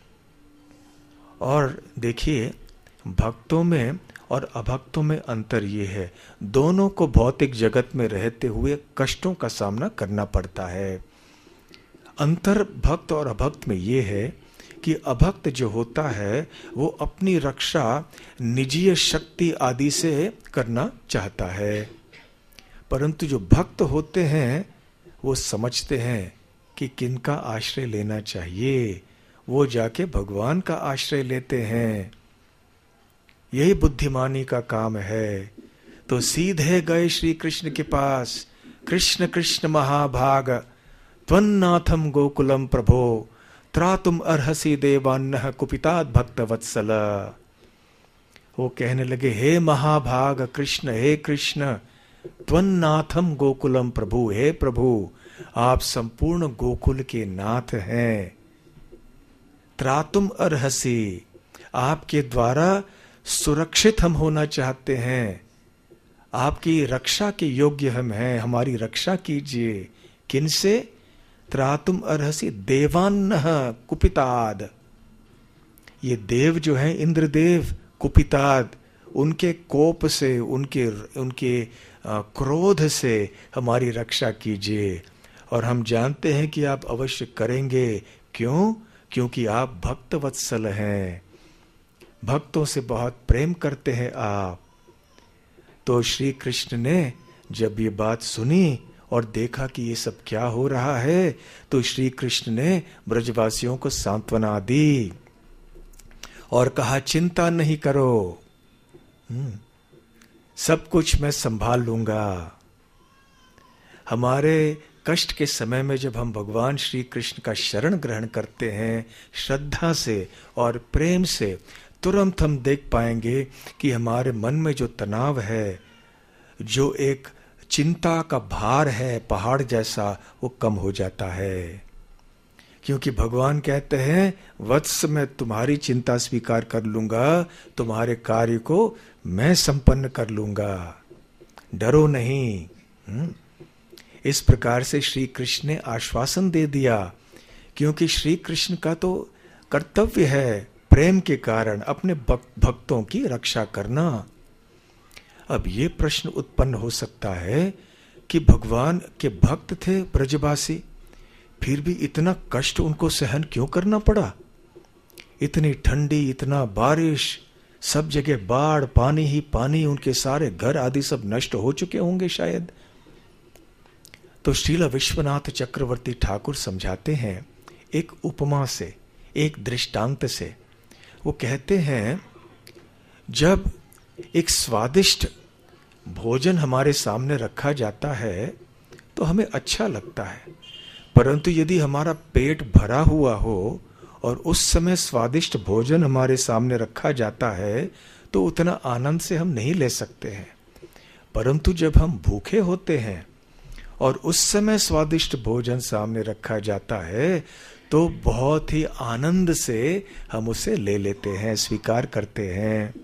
और देखिए, भक्तों में और अभक्तों में अंतर ये है, दोनों को भौतिक जगत में रहते हुए कष्टों का सामना करना पड़ता है। अंतर भक्त और अभक्त में ये है कि अभक्त जो होता है वो अपनी रक्षा निजीय शक्ति आदि से करना चाहता है, परंतु जो भक्त होते हैं वो समझते हैं कि किनका आश्रय लेना चाहिए, वो जाके भगवान का आश्रय लेते हैं। यही बुद्धिमानी का काम है। तो सीधे गए श्री कृष्ण के पास, कृष्ण कृष्ण महाभाग त्वन्नाथम गोकुलम प्रभो त्रातुम अर्हसि देवान्नः कुपितात् भक्त वत्सल। वो कहने लगे, हे महाभाग कृष्ण, हे कृष्ण, त्वन्नाथम गोकुलम प्रभु, हे प्रभु आप संपूर्ण गोकुल के नाथ हैं। त्रातुम अर्हसि, आपके द्वारा सुरक्षित हम होना चाहते हैं, आपकी रक्षा के योग्य हम हैं, हमारी रक्षा कीजिए। किनसे? त्रातुम अर्हसि देवान्नः कुपिताद। ये देव जो हैं इंद्रदेव, कुपिताद, उनके कोप से, उनके क्रोध से हमारी रक्षा कीजिए। और हम जानते हैं कि आप अवश्य करेंगे। क्यों? क्योंकि आप भक्त वत्सल हैं, भक्तों से बहुत प्रेम करते हैं आप। तो श्री कृष्ण ने जब ये बात सुनी और देखा कि ये सब क्या हो रहा है, तो श्री कृष्ण ने ब्रजवासियों को सांत्वना दी और कहा, चिंता नहीं करो, सब कुछ मैं संभाल लूंगा। हमारे कष्ट के समय में जब हम भगवान श्री कृष्ण का शरण ग्रहण करते हैं श्रद्धा से और प्रेम से, तुरंत हम देख पाएंगे कि हमारे मन में जो तनाव है, जो एक चिंता का भार है पहाड़ जैसा, वो कम हो जाता है। क्योंकि भगवान कहते हैं, वत्स मैं तुम्हारी चिंता स्वीकार कर लूंगा, तुम्हारे कार्य को मैं संपन्न कर लूंगा, डरो नहीं। इस प्रकार से श्री कृष्ण ने आश्वासन दे दिया, क्योंकि श्री कृष्ण का तो कर्तव्य है प्रेम के कारण अपने भक्तों की रक्षा करना। अब ये प्रश्न उत्पन्न हो सकता है कि भगवान के भक्त थे ब्रजवासी, फिर भी इतना कष्ट उनको सहन क्यों करना पड़ा, इतनी ठंडी, इतना बारिश, सब जगह बाढ़, पानी ही पानी, उनके सारे घर आदि सब नष्ट हो चुके होंगे शायद। तो श्रील विश्वनाथ चक्रवर्ती ठाकुर समझाते हैं एक उपमा से, एक दृष्टांत से। वो कहते हैं जब एक स्वादिष्ट भोजन हमारे सामने रखा जाता है तो हमें अच्छा लगता है, परंतु यदि हमारा पेट भरा हुआ हो और उस समय स्वादिष्ट भोजन हमारे सामने रखा जाता है तो उतना आनंद से हम नहीं ले सकते हैं। परंतु जब हम भूखे होते हैं और उस समय स्वादिष्ट भोजन सामने रखा जाता है तो बहुत ही आनंद से हम उसे ले लेते हैं, स्वीकार करते हैं।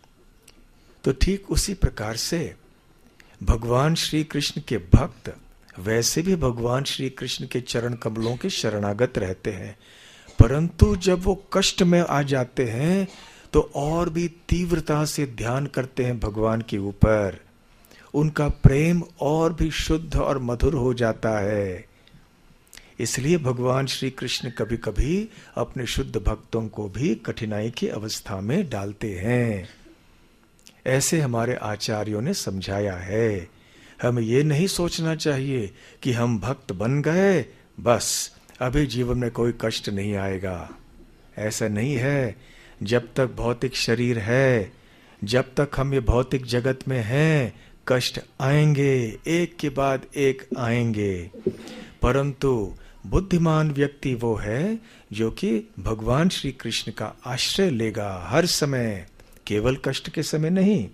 तो ठीक उसी प्रकार से भगवान श्री कृष्ण के भक्त वैसे भी भगवान श्री कृष्ण के चरण कमलों के शरणागत रहते हैं, परंतु जब वो कष्ट में आ जाते हैं तो और भी तीव्रता से ध्यान करते हैं भगवान के ऊपर, उनका प्रेम और भी शुद्ध और मधुर हो जाता है। इसलिए भगवान श्री कृष्ण कभी कभी अपने शुद्ध भक्तों को भी कठिनाई की अवस्था में डालते हैं। ऐसे हमारे आचार्यों ने समझाया है। हमें ये नहीं सोचना चाहिए कि हम भक्त बन गए बस अभी जीवन में कोई कष्ट नहीं आएगा। ऐसा नहीं है। जब तक भौतिक शरीर है, जब तक हम ये भौतिक जगत में हैं, कष्ट आएंगे, एक के बाद एक आएंगे। परंतु बुद्धिमान व्यक्ति वो है जो कि भगवान श्री कृष्ण का आश्रय लेगा हर समय, केवल कष्ट के समय नहीं।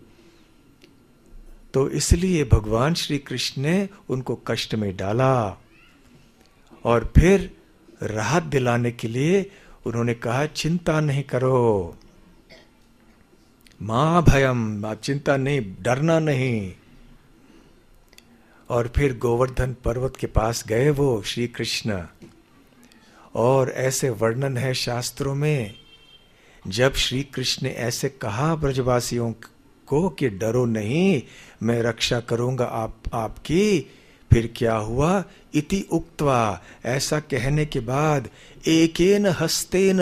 तो इसलिए भगवान श्री कृष्ण ने उनको कष्ट में डाला और फिर राहत दिलाने के लिए उन्होंने कहा चिंता नहीं करो, मां भयम, आप चिंता नहीं, डरना नहीं। और फिर गोवर्धन पर्वत के पास गए वो श्री कृष्ण, और ऐसे वर्णन है शास्त्रों में, जब श्री कृष्ण ने ऐसे कहा ब्रजवासियों को कि डरो नहीं, मैं रक्षा करूंगा आपकी, फिर क्या हुआ, इति उक्त्वा, ऐसा कहने के बाद एकेन हस्तेन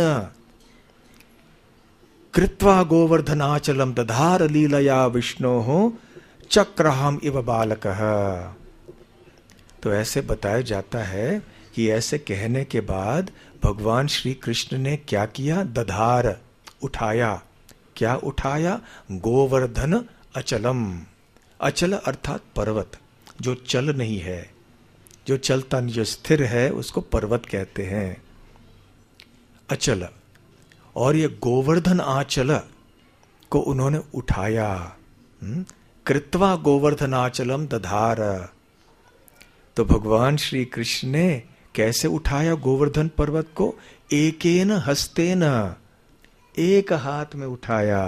कृत्वा गोवर्धनाचलम दधार लीलया विष्णोः चक्रहम इव बालकः। तो ऐसे बताया जाता है कि ऐसे कहने के बाद भगवान श्री कृष्ण ने क्या किया, दधार, उठाया। क्या उठाया, गोवर्धन अचलम। अचल अर्थात पर्वत, जो चल नहीं है, जो चलता नहीं, जो स्थिर है, उसको पर्वत कहते हैं, अचल। और ये गोवर्धन आचल को उन्होंने उठाया। कृत्वा गोवर्धनाचलम दधार। तो भगवान श्री कृष्ण ने कैसे उठाया गोवर्धन पर्वत को, एकेन हस्तेन, एक हाथ में उठाया।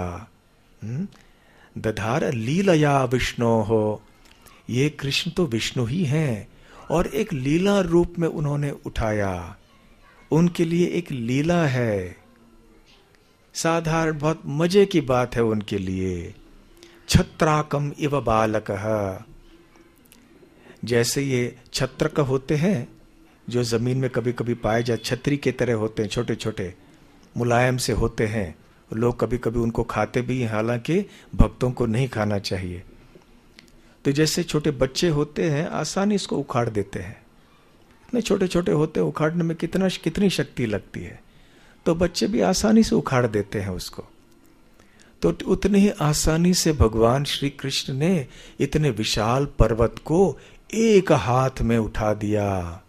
दधार लीलया विष्णोः, ये कृष्ण तो विष्णु ही हैं और एक लीला रूप में उन्होंने उठाया। उनके लिए एक लीला है, साधारण बहुत मजे की बात है उनके लिए। छत्राकम इव बालकः, जैसे ये छत्रक होते हैं जो जमीन में कभी कभी पाए जाते, छतरी के तरह होते हैं, छोटे छोटे मुलायम से होते हैं। लोग कभी कभी उनको खाते भी हैं, हालांकि भक्तों को नहीं खाना चाहिए। तो जैसे छोटे बच्चे होते हैं, आसानी इसको उखाड़ देते हैं, इतने छोटे छोटे होते हैं, उखाड़ने में कितनी शक्ति लगती है, तो बच्चे भी आसानी से उखाड़ देते हैं उसको। तो उतनी ही आसानी से भगवान श्री कृष्ण ने इतने विशाल पर्वत को एक हाथ में उठा दिया।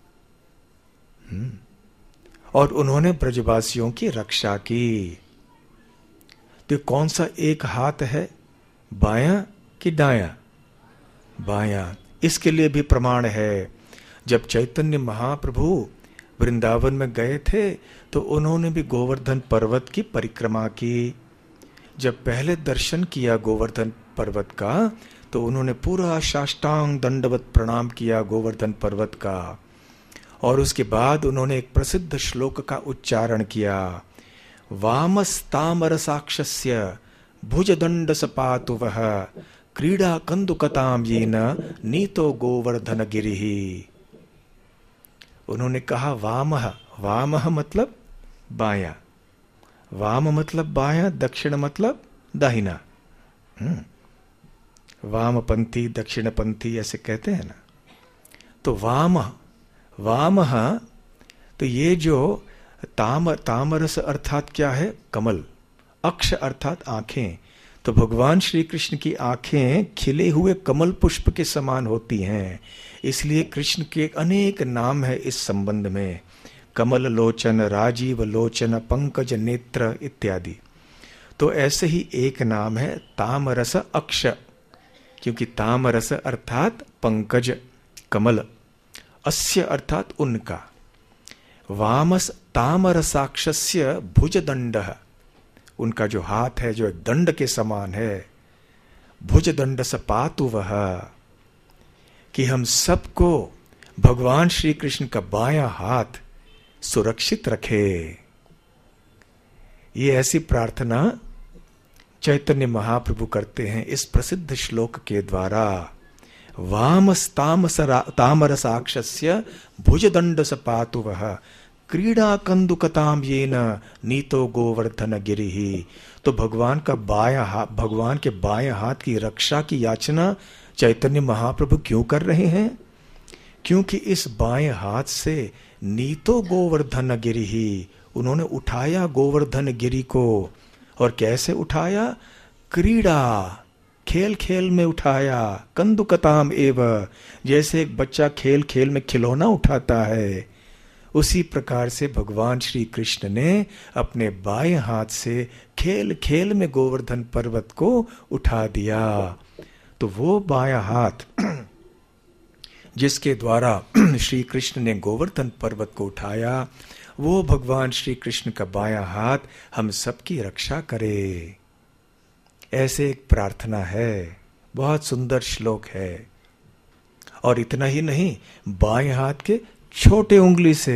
और उन्होंने ब्रजवासियों की रक्षा की। तो कौन सा एक हाथ है, बायां कि दायां? बायां। इसके लिए भी प्रमाण है, जब चैतन्य महाप्रभु वृंदावन में गए थे तो उन्होंने भी गोवर्धन पर्वत की परिक्रमा की। जब पहले दर्शन किया गोवर्धन पर्वत का तो उन्होंने पूरा साष्टांग दंडवत प्रणाम किया गोवर्धन पर्वत का, और उसके बाद उन्होंने एक प्रसिद्ध श्लोक का उच्चारण किया, वामस्तामर साक्षस्य भुजदंड सपातु वह क्रीड़ा कंदुकताम येन नीतो गोवर्धन गिरिहि। उन्होंने कहा वामः, वामः मतलब बायां, वाम मतलब बायां, दक्षिण मतलब दाहिना। वामपंथी दक्षिणपंथी ऐसे कहते हैं ना। तो वाम तो ये जो तामरस अर्थात क्या है? कमल। अक्ष अर्थात आंखें। तो भगवान श्री कृष्ण की आंखें खिले हुए कमल पुष्प के समान होती हैं। इसलिए कृष्ण के अनेक नाम है इस संबंध में। कमल लोचन, राजीव लोचन, पंकज नेत्र इत्यादि। तो ऐसे ही एक नाम है तामरस अक्ष, क्योंकि तामरस अर्थात पंकज, कमल। अस्य अर्थात उनका। वामस तामरसाक्षस्य भुजदंड, उनका जो हाथ है जो एक दंड के समान है। भुजदंड स पातु वह, कि हम सबको भगवान श्री कृष्ण का बायां हाथ सुरक्षित रखे। ये ऐसी प्रार्थना चैतन्य महाप्रभु करते हैं इस प्रसिद्ध श्लोक के द्वारा। तामरसाक्षस्य भुजदंड स पातु वह, क्रीड़ा कंदुकताम येन नीतो गोवर्धन गिरिहि। तो भगवान का बायां हाथ, भगवान के बायां हाथ की रक्षा की याचना चैतन्य महाप्रभु क्यों कर रहे हैं? क्योंकि इस बाएं हाथ से नीतो गोवर्धन गिरिहि, उन्होंने उठाया गोवर्धन गिरि को। और कैसे उठाया? क्रीड़ा, खेल खेल में उठाया। कंदुकताम एव, जैसे एक बच्चा खेल खेल में खिलौना उठाता है, उसी प्रकार से भगवान श्री कृष्ण ने अपने बाएं हाथ से खेल खेल में गोवर्धन पर्वत को उठा दिया। तो वो बायां हाथ जिसके द्वारा श्री कृष्ण ने गोवर्धन पर्वत को उठाया, वो भगवान श्री कृष्ण का बायां हाथ हम सबकी रक्षा करे। ऐसे एक प्रार्थना है, बहुत सुंदर श्लोक है। और इतना ही नहीं, बाएं हाथ के छोटे उंगली से।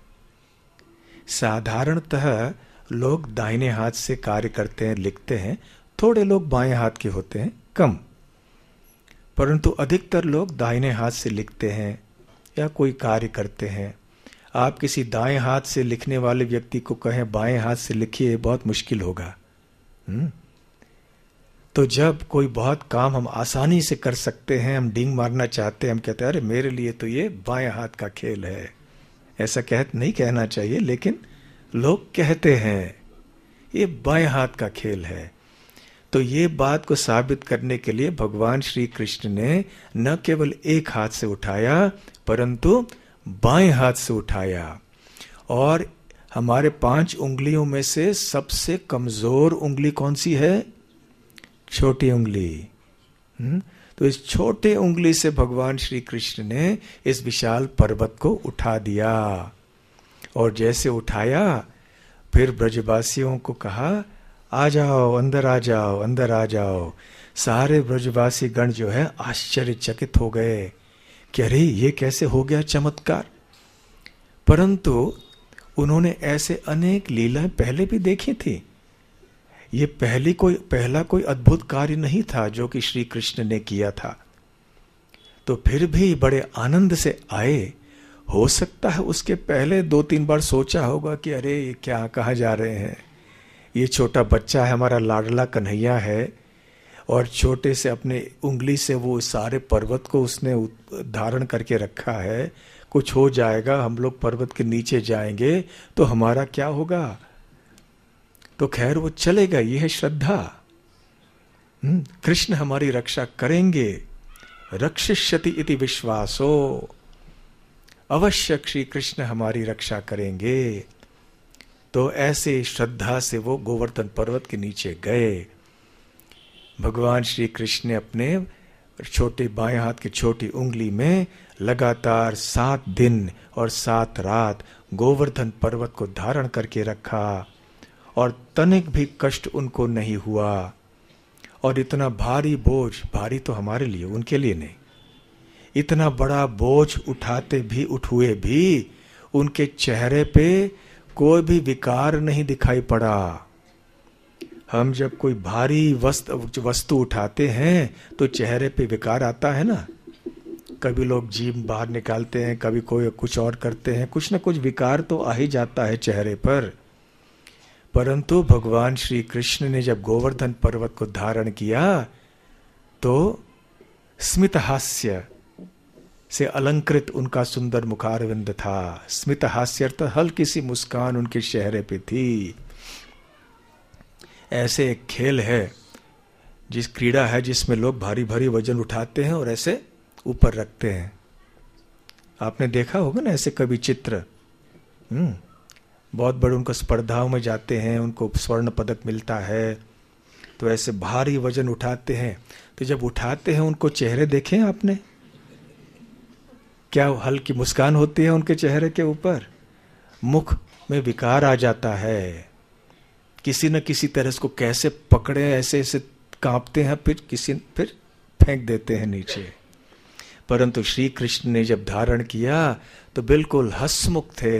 साधारणतः लोग दाहिने हाथ से कार्य करते हैं, लिखते हैं। थोड़े लोग बाएं हाथ के होते हैं, कम। परंतु अधिकतर लोग दाहिने हाथ से लिखते हैं या कोई कार्य करते हैं। आप किसी दाएं हाथ से लिखने वाले व्यक्ति को कहें बाएं हाथ से लिखिए, बहुत मुश्किल होगा। तो जब कोई बहुत काम हम आसानी से कर सकते हैं, हम डींग मारना चाहते हैं, हम कहते हैं अरे मेरे लिए तो ये बाएं हाथ का खेल है। ऐसा नहीं कहना चाहिए, लेकिन लोग कहते हैं ये बाएं हाथ का खेल है। तो ये बात को साबित करने के लिए भगवान श्री कृष्ण ने न केवल एक हाथ से उठाया, परंतु बाएं हाथ से उठाया। और हमारे 5 उंगलियों में से सबसे कमजोर उंगली कौन सी है? छोटी उंगली। तो इस छोटे उंगली से भगवान श्री कृष्ण ने इस विशाल पर्वत को उठा दिया। और जैसे उठाया, फिर ब्रजवासियों को कहा आ जाओ, अंदर आ जाओ, अंदर आ जाओ। सारे ब्रजवासी गण जो है आश्चर्यचकित हो गए कि अरे ये कैसे हो गया चमत्कार। परंतु उन्होंने ऐसे अनेक लीलाएं पहले भी देखी थी। ये पहला कोई अद्भुत कार्य नहीं था जो कि श्री कृष्ण ने किया था। तो फिर भी बड़े आनंद से आए। हो सकता है उसके पहले 2-3 बार सोचा होगा कि अरे ये क्या, कहाँ जा रहे हैं, ये छोटा बच्चा है, हमारा लाडला कन्हैया है, और छोटे से अपने उंगली से वो सारे पर्वत को उसने धारण करके रखा है। कुछ हो जाएगा, हम लोग पर्वत के नीचे जाएंगे तो हमारा क्या होगा। तो खैर वो चलेगा, ये है श्रद्धा। कृष्ण हमारी रक्षा करेंगे। रक्षिष्यति इति विश्वासो, अवश्य श्री कृष्ण हमारी रक्षा करेंगे। तो ऐसे श्रद्धा से वो गोवर्धन पर्वत के नीचे गए। भगवान श्री कृष्ण ने अपने छोटे बाएं हाथ की छोटी उंगली में लगातार 7 दिन और 7 रात गोवर्धन पर्वत को धारण करके रखा, और तनिक भी कष्ट उनको नहीं हुआ। और इतना भारी बोझ, भारी तो हमारे लिए, उनके लिए नहीं, इतना बड़ा बोझ उठुए भी उनके चेहरे पे कोई भी विकार नहीं दिखाई पड़ा। हम जब कोई भारी वस्तु उठाते हैं तो चेहरे पे विकार आता है ना। कभी लोग जीभ बाहर निकालते हैं, कभी कोई कुछ और करते हैं, कुछ ना कुछ विकार तो आ ही जाता है चेहरे पर। परंतु भगवान श्री कृष्ण ने जब गोवर्धन पर्वत को धारण किया तो स्मित हास्य से अलंकृत उनका सुंदर मुखारविंद था। स्मित हास्य अर्थ हल्की सी मुस्कान उनके चेहरे पे थी। ऐसे एक खेल है, जिस क्रीड़ा है जिसमें लोग भारी भारी वजन उठाते हैं और ऐसे ऊपर रखते हैं। आपने देखा होगा ना ऐसे कभी चित्र। बहुत बड़े उनको स्पर्धाओं में जाते हैं, उनको स्वर्ण पदक मिलता है, तो ऐसे भारी वजन उठाते हैं। तो जब उठाते हैं उनको चेहरे देखे आपने, क्या हल्की मुस्कान होती है उनके चेहरे के ऊपर, मुख में विकार आ जाता है। किसी न किसी तरह इसको कैसे पकड़े, ऐसे ऐसे कांपते हैं, फिर फेंक देते हैं नीचे। परंतु श्री कृष्ण ने जब धारण किया तो बिल्कुल हंसमुख थे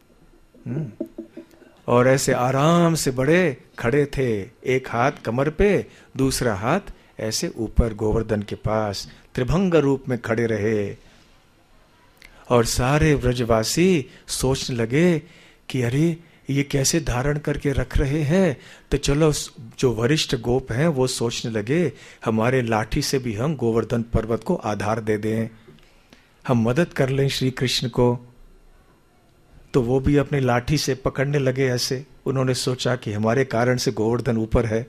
और ऐसे आराम से बड़े खड़े थे। एक हाथ कमर पे, दूसरा हाथ ऐसे ऊपर गोवर्धन के पास त्रिभंग रूप में खड़े रहे। और सारे व्रजवासी सोचने लगे कि अरे ये कैसे धारण करके रख रहे हैं। तो चलो जो वरिष्ठ गोप हैं वो सोचने लगे हमारे लाठी से भी हम गोवर्धन पर्वत को आधार दे दें, हम मदद कर लें श्री कृष्ण को। तो वो भी अपनी लाठी से पकड़ने लगे ऐसे। उन्होंने सोचा कि हमारे कारण से गोवर्धन ऊपर है।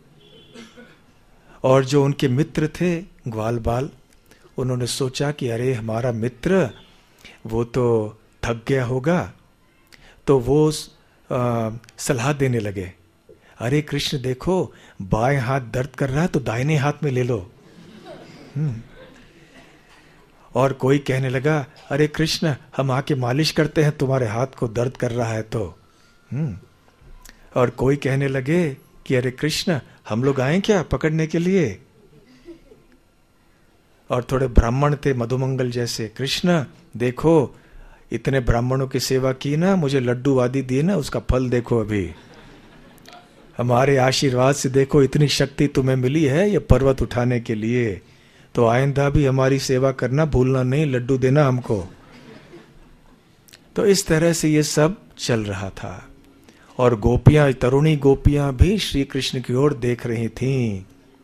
और जो उनके मित्र थे ग्वाल बाल, उन्होंने सोचा कि अरे हमारा मित्र वो तो थक गया होगा, तो वो सलाह देने लगे, अरे कृष्ण देखो बाएं हाथ दर्द कर रहा है तो दाहिने हाथ में ले लो। और कोई कहने लगा, अरे कृष्ण हम आके मालिश करते हैं, तुम्हारे हाथ को दर्द कर रहा है तो। और कोई कहने लगे कि अरे कृष्ण हम लोग आए क्या पकड़ने के लिए। और थोड़े ब्राह्मण थे मधुमंगल जैसे, कृष्ण देखो इतने ब्राह्मणों की सेवा की ना, मुझे लड्डू आदि दिए ना, उसका फल देखो, अभी हमारे आशीर्वाद से देखो इतनी शक्ति तुम्हें मिली है ये पर्वत उठाने के लिए, तो आइंदा भी हमारी सेवा करना भूलना नहीं, लड्डू देना हमको। तो इस तरह से ये सब चल रहा था। और गोपियां, तरुणी गोपियां भी श्री कृष्ण की ओर देख रही थीं।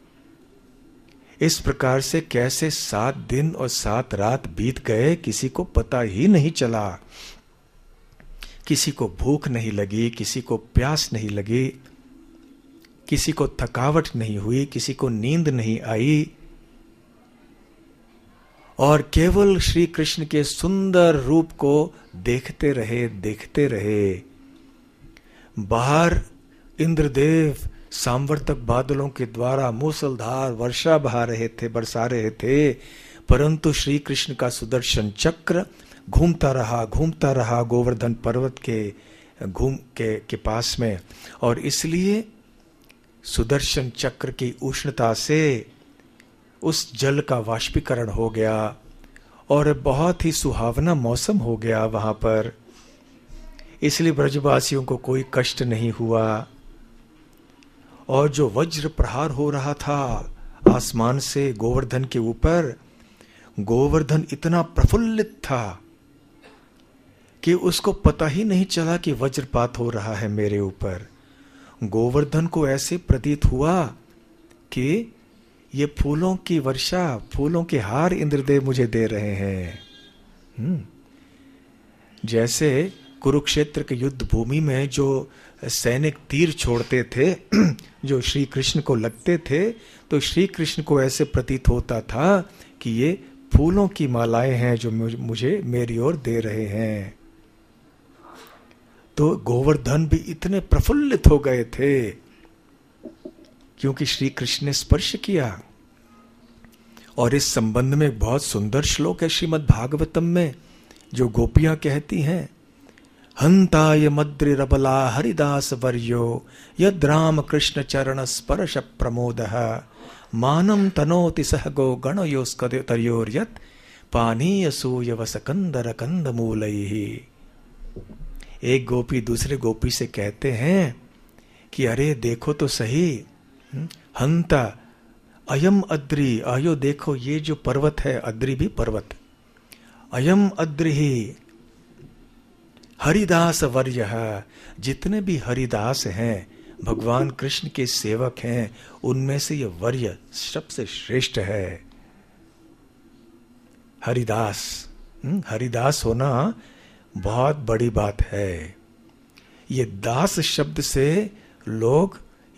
इस प्रकार से कैसे 7 दिन और 7 रात बीत गए किसी को पता ही नहीं चला। किसी को भूख नहीं लगी, किसी को प्यास नहीं लगी, किसी को थकावट नहीं हुई, किसी को नींद नहीं आई, और केवल श्री कृष्ण के सुंदर रूप को देखते रहे। बाहर इंद्रदेव सांवर्तक बादलों के द्वारा मूसलधार वर्षा बरसा रहे थे, परंतु श्री कृष्ण का सुदर्शन चक्र घूमता रहा गोवर्धन पर्वत के पास में। और इसलिए सुदर्शन चक्र की उष्णता से उस जल का वाष्पीकरण हो गया और बहुत ही सुहावना मौसम हो गया वहां पर। इसलिए ब्रजवासियों को कोई कष्ट नहीं हुआ। और जो वज्र प्रहार हो रहा था आसमान से गोवर्धन के ऊपर, गोवर्धन इतना प्रफुल्लित था कि उसको पता ही नहीं चला कि वज्रपात हो रहा है मेरे ऊपर। गोवर्धन को ऐसे प्रतीत हुआ कि ये फूलों की वर्षा, फूलों के हार इंद्रदेव मुझे दे रहे हैं। जैसे कुरुक्षेत्र के युद्ध भूमि में जो सैनिक तीर छोड़ते थे जो श्री कृष्ण को लगते थे, तो श्री कृष्ण को ऐसे प्रतीत होता था कि ये फूलों की मालाएं हैं जो मुझे मेरी ओर दे रहे हैं। तो गोवर्धन भी इतने प्रफुल्लित हो गए थे क्योंकि श्री कृष्ण ने स्पर्श किया। और इस संबंध में एक बहुत सुंदर श्लोक है श्रीमद् भागवतम में, जो गोपियां कहती हैं, हंताय मद्रिरबला हरिदास वर्यो यद राम कृष्ण चरण स्पर्श प्रमोदः मानम तनोति सहगो गणयोस्कतयोर्यत् पानीय सूयवस कंदर कंदमूलैहि। एक गोपी दूसरे गोपी से कहते हैं कि अरे देखो तो सही, हंता अयम अद्रि, आयो देखो ये जो पर्वत है, अद्रि भी पर्वत, अयम अद्रि ही हरिदास वर्यः, जितने भी हरिदास हैं, भगवान कृष्ण के सेवक हैं, उनमें से ये वर्य सबसे श्रेष्ठ है। हरिदास, हरिदास होना बहुत बड़ी बात है। ये दास शब्द से लोग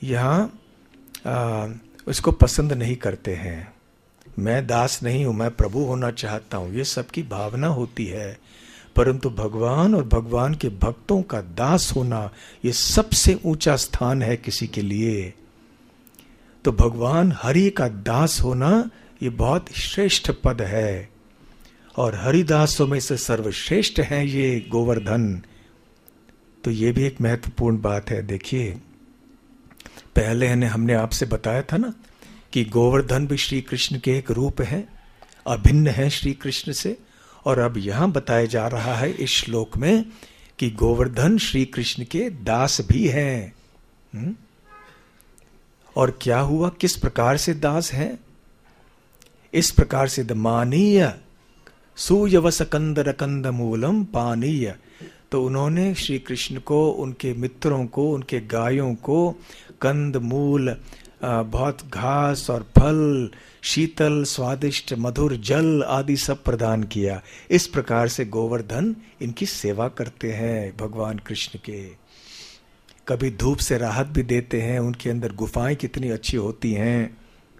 यहाँ उसको पसंद नहीं करते हैं। मैं दास नहीं हूं, मैं प्रभु होना चाहता हूं, ये सबकी भावना होती है। परंतु भगवान और भगवान के भक्तों का दास होना, ये सबसे ऊंचा स्थान है किसी के लिए। तो भगवान हरि का दास होना ये बहुत श्रेष्ठ पद है। और हरिदासों में से सर्वश्रेष्ठ हैं ये गोवर्धन। तो ये भी एक महत्वपूर्ण बात है। देखिए, पहले हमने आपसे बताया था ना कि गोवर्धन भी श्री कृष्ण के एक रूप है, अभिन्न है श्री कृष्ण से। और अब यहां बताया जा रहा है इस श्लोक में कि गोवर्धन श्री कृष्ण के दास भी हैं। और क्या हुआ, किस प्रकार से दास हैं? इस प्रकार से मानीय सूयवस कंदर कंद मूलम पानीय। तो उन्होंने श्री कृष्ण को, उनके मित्रों को, उनके गायों को कंद मूल, बहुत घास और फल, शीतल स्वादिष्ट मधुर जल आदि सब प्रदान किया। इस प्रकार से गोवर्धन इनकी सेवा करते हैं भगवान कृष्ण के। कभी धूप से राहत भी देते हैं, उनके अंदर गुफाएं कितनी अच्छी होती हैं।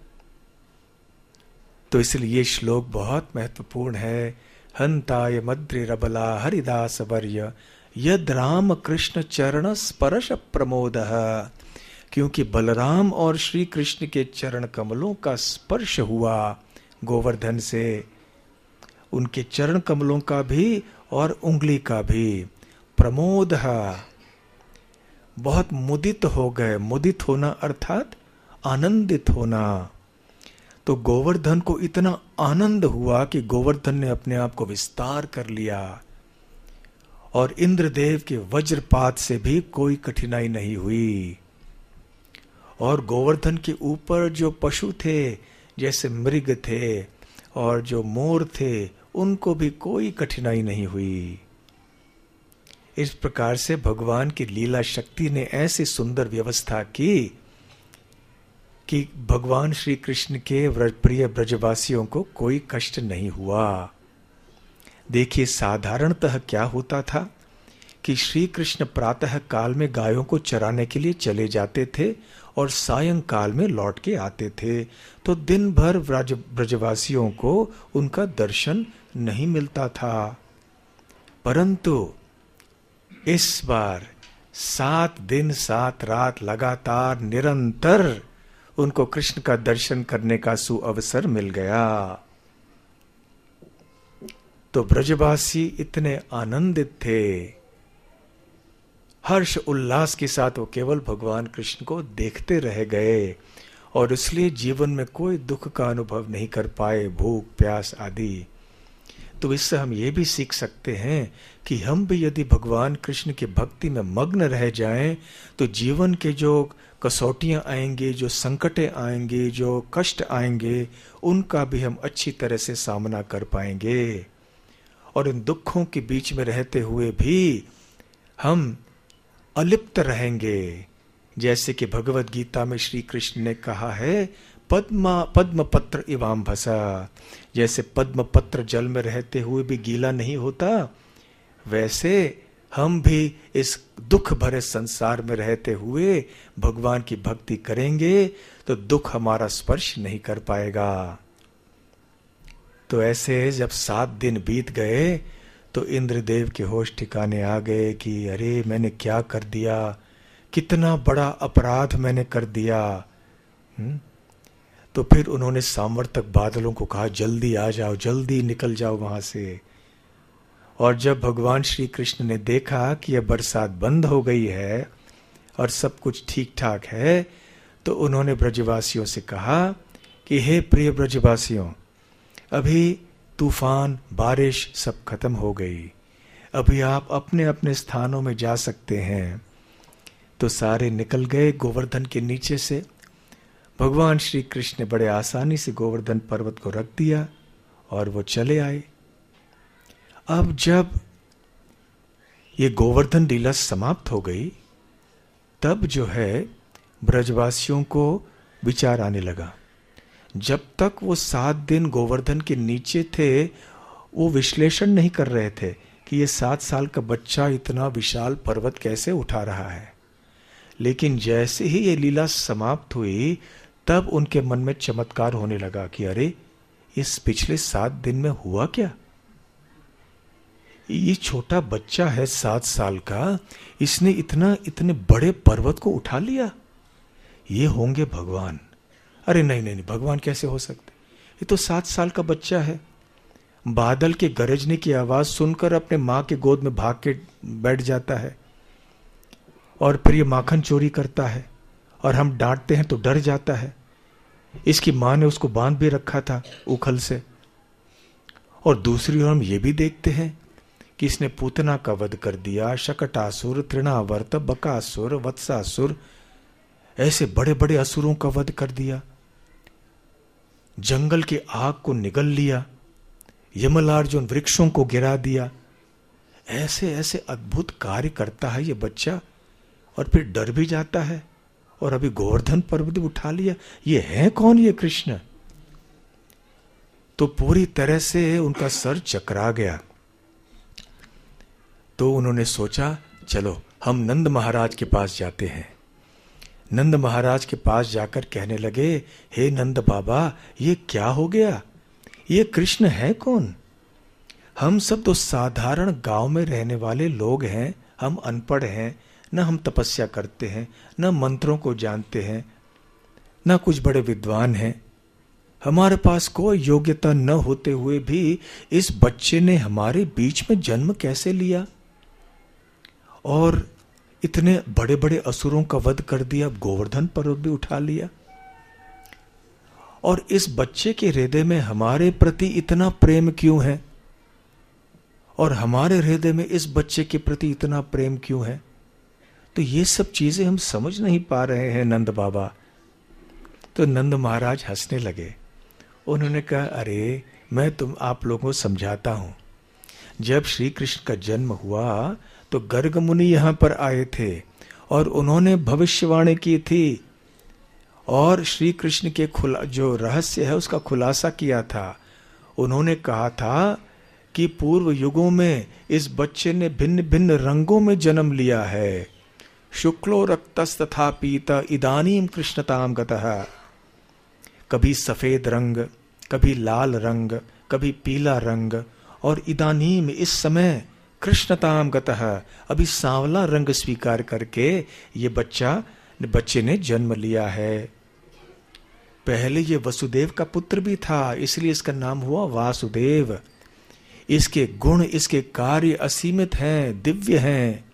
तो इसलिए ये श्लोक बहुत महत्वपूर्ण है। हंताय मद्रि रबला हरिदास वर्य यद राम कृष्ण चरण स्पर्श प्रमोदः। क्योंकि बलराम और श्री कृष्ण के चरण कमलों का स्पर्श हुआ गोवर्धन से, उनके चरण कमलों का भी और उंगली का भी। प्रमोद, बहुत मुदित हो गए। मुदित होना अर्थात आनंदित होना। तो गोवर्धन को इतना आनंद हुआ कि गोवर्धन ने अपने आप को विस्तार कर लिया और इंद्रदेव के वज्रपात से भी कोई कठिनाई नहीं हुई। और गोवर्धन के ऊपर जो पशु थे, जैसे मृग थे और जो मोर थे, उनको भी कोई कठिनाई नहीं हुई। इस प्रकार से भगवान की लीला शक्ति ने ऐसी सुंदर व्यवस्था की कि भगवान श्री कृष्ण के प्रिय ब्रजवासियों को कोई कष्ट नहीं हुआ। देखिए, साधारणतः क्या होता था कि श्री कृष्ण प्रातः काल में गायों को चराने के लिए चले जाते थे और सायंकाल में लौट के आते थे। तो दिन भर ब्रजवासियों को उनका दर्शन नहीं मिलता था। परंतु इस बार 7 दिन 7 रात लगातार निरंतर उनको कृष्ण का दर्शन करने का सुअवसर मिल गया। तो ब्रजवासी इतने आनंदित थे, हर्ष उल्लास के साथ वो केवल भगवान कृष्ण को देखते रह गए और इसलिए जीवन में कोई दुख का अनुभव नहीं कर पाए, भूख प्यास आदि। तो इससे हम ये भी सीख सकते हैं कि हम भी यदि भगवान कृष्ण की भक्ति में मग्न रह जाएं तो जीवन के जो कसौटियां आएंगे, जो संकटें आएंगे, जो कष्ट आएंगे, उनका भी हम अच्छी तरह से सामना कर पाएंगे। और इन दुखों के बीच में रहते हुए भी हम अलिप्त रहेंगे। जैसे कि भगवत गीता में श्री कृष्ण ने कहा है, पद्म पत्र इवाम्भसा। जैसे पद्म पत्र जल में रहते हुए भी गीला नहीं होता, वैसे हम भी इस दुख भरे संसार में रहते हुए भगवान की भक्ति करेंगे तो दुख हमारा स्पर्श नहीं कर पाएगा। तो ऐसे जब 7 दिन बीत गए तो इंद्रदेव के होश ठिकाने आ गए कि अरे मैंने क्या कर दिया, कितना बड़ा अपराध मैंने कर दिया। तो फिर उन्होंने सामर्थक बादलों को कहा, जल्दी आ जाओ, जल्दी निकल जाओ वहां से। और जब भगवान श्री कृष्ण ने देखा कि यह बरसात बंद हो गई है और सब कुछ ठीक ठाक है, तो उन्होंने ब्रजवासियों से कहा कि हे प्रिय ब्रजवासियों, अभी तूफान बारिश सब खत्म हो गई, अभी आप अपने अपने स्थानों में जा सकते हैं। तो सारे निकल गए गोवर्धन के नीचे से। भगवान श्री कृष्ण ने बड़े आसानी से गोवर्धन पर्वत को रख दिया और वो चले आए। अब जब ये गोवर्धन लीला समाप्त हो गई, तब जो है ब्रजवासियों को विचार आने लगा। जब तक वो 7 दिन गोवर्धन के नीचे थे, वो विश्लेषण नहीं कर रहे थे कि ये 7 साल का बच्चा इतना विशाल पर्वत कैसे उठा रहा है। लेकिन जैसे ही ये लीला समाप्त हुई, तब उनके मन में चमत्कार होने लगा कि अरे, इस पिछले 7 दिन में हुआ क्या? ये छोटा बच्चा है 7 साल का, इसने इतने बड़े पर्वत को उठा लिया। ये होंगे भगवान। अरे नहीं नहीं नहीं, भगवान कैसे हो सकते? ये तो 7 साल का बच्चा है। बादल के गरजने की आवाज सुनकर अपने माँ के गोद में भाग के बैठ जाता है, और फिर ये माखन चोरी करता है, और हम डांटते हैं तो डर जाता है। इसकी माँ ने उसको बांध भी रखा था उखल से। और दूसरी ओर हम ये भी देखते हैं कि इसने पूतना का वध कर दिया, शकटासुर, तृणावर्त, बकासुर, वत्सासुर, ऐसे बड़े बड़े असुरों का वध कर दिया। जंगल की आग को निगल लिया, यमलार्जुन वृक्षों को गिरा दिया। ऐसे ऐसे अद्भुत कार्य करता है ये बच्चा, और फिर डर भी जाता है, और अभी गोवर्धन पर्वत उठा लिया। ये है कौन ये कृष्ण? तो पूरी तरह से उनका सर चकरा गया। तो उन्होंने सोचा, चलो हम नंद महाराज के पास जाते हैं। नंद महाराज के पास जाकर कहने लगे, हे नंद बाबा, ये क्या हो गया? ये कृष्ण है कौन? हम सब तो साधारण गांव में रहने वाले लोग हैं, हम अनपढ़ हैं, न हम तपस्या करते हैं, न मंत्रों को जानते हैं, न कुछ बड़े विद्वान हैं। हमारे पास कोई योग्यता न होते हुए भी इस बच्चे ने हमारे बीच में जन्म कैसे लिया, और इतने बड़े बड़े असुरों का वध कर दिया, गोवर्धन पर्वत भी उठा लिया। और इस बच्चे के हृदय में हमारे प्रति इतना प्रेम क्यों है, और हमारे हृदय में इस बच्चे के प्रति इतना प्रेम क्यों है? तो ये सब चीजें हम समझ नहीं पा रहे हैं नंद बाबा। तो नंद महाराज हंसने लगे। उन्होंने कहा, अरे मैं आप लोगों को समझाता हूं। जब श्री कृष्ण का जन्म हुआ तो गर्ग मुनि यहां पर आए थे, और उन्होंने भविष्यवाणी की थी, और श्री कृष्ण के जो रहस्य है उसका खुलासा किया था। उन्होंने कहा था कि पूर्व युगों में इस बच्चे ने भिन्न भिन्न रंगों में जन्म लिया है। शुक्लो रक्तस्तथा पीता इदानीम कृष्णताम गतः। कभी सफेद रंग, कभी लाल रंग, कभी पीला रंग, और इदानीम इस समय कृष्णताम गतः, अभी सांवला रंग स्वीकार करके ये बच्चे ने जन्म लिया है। पहले ये वसुदेव का पुत्र भी था, इसलिए इसका नाम हुआ वासुदेव। इसके गुण, इसके कार्य असीमित हैं, दिव्य हैं,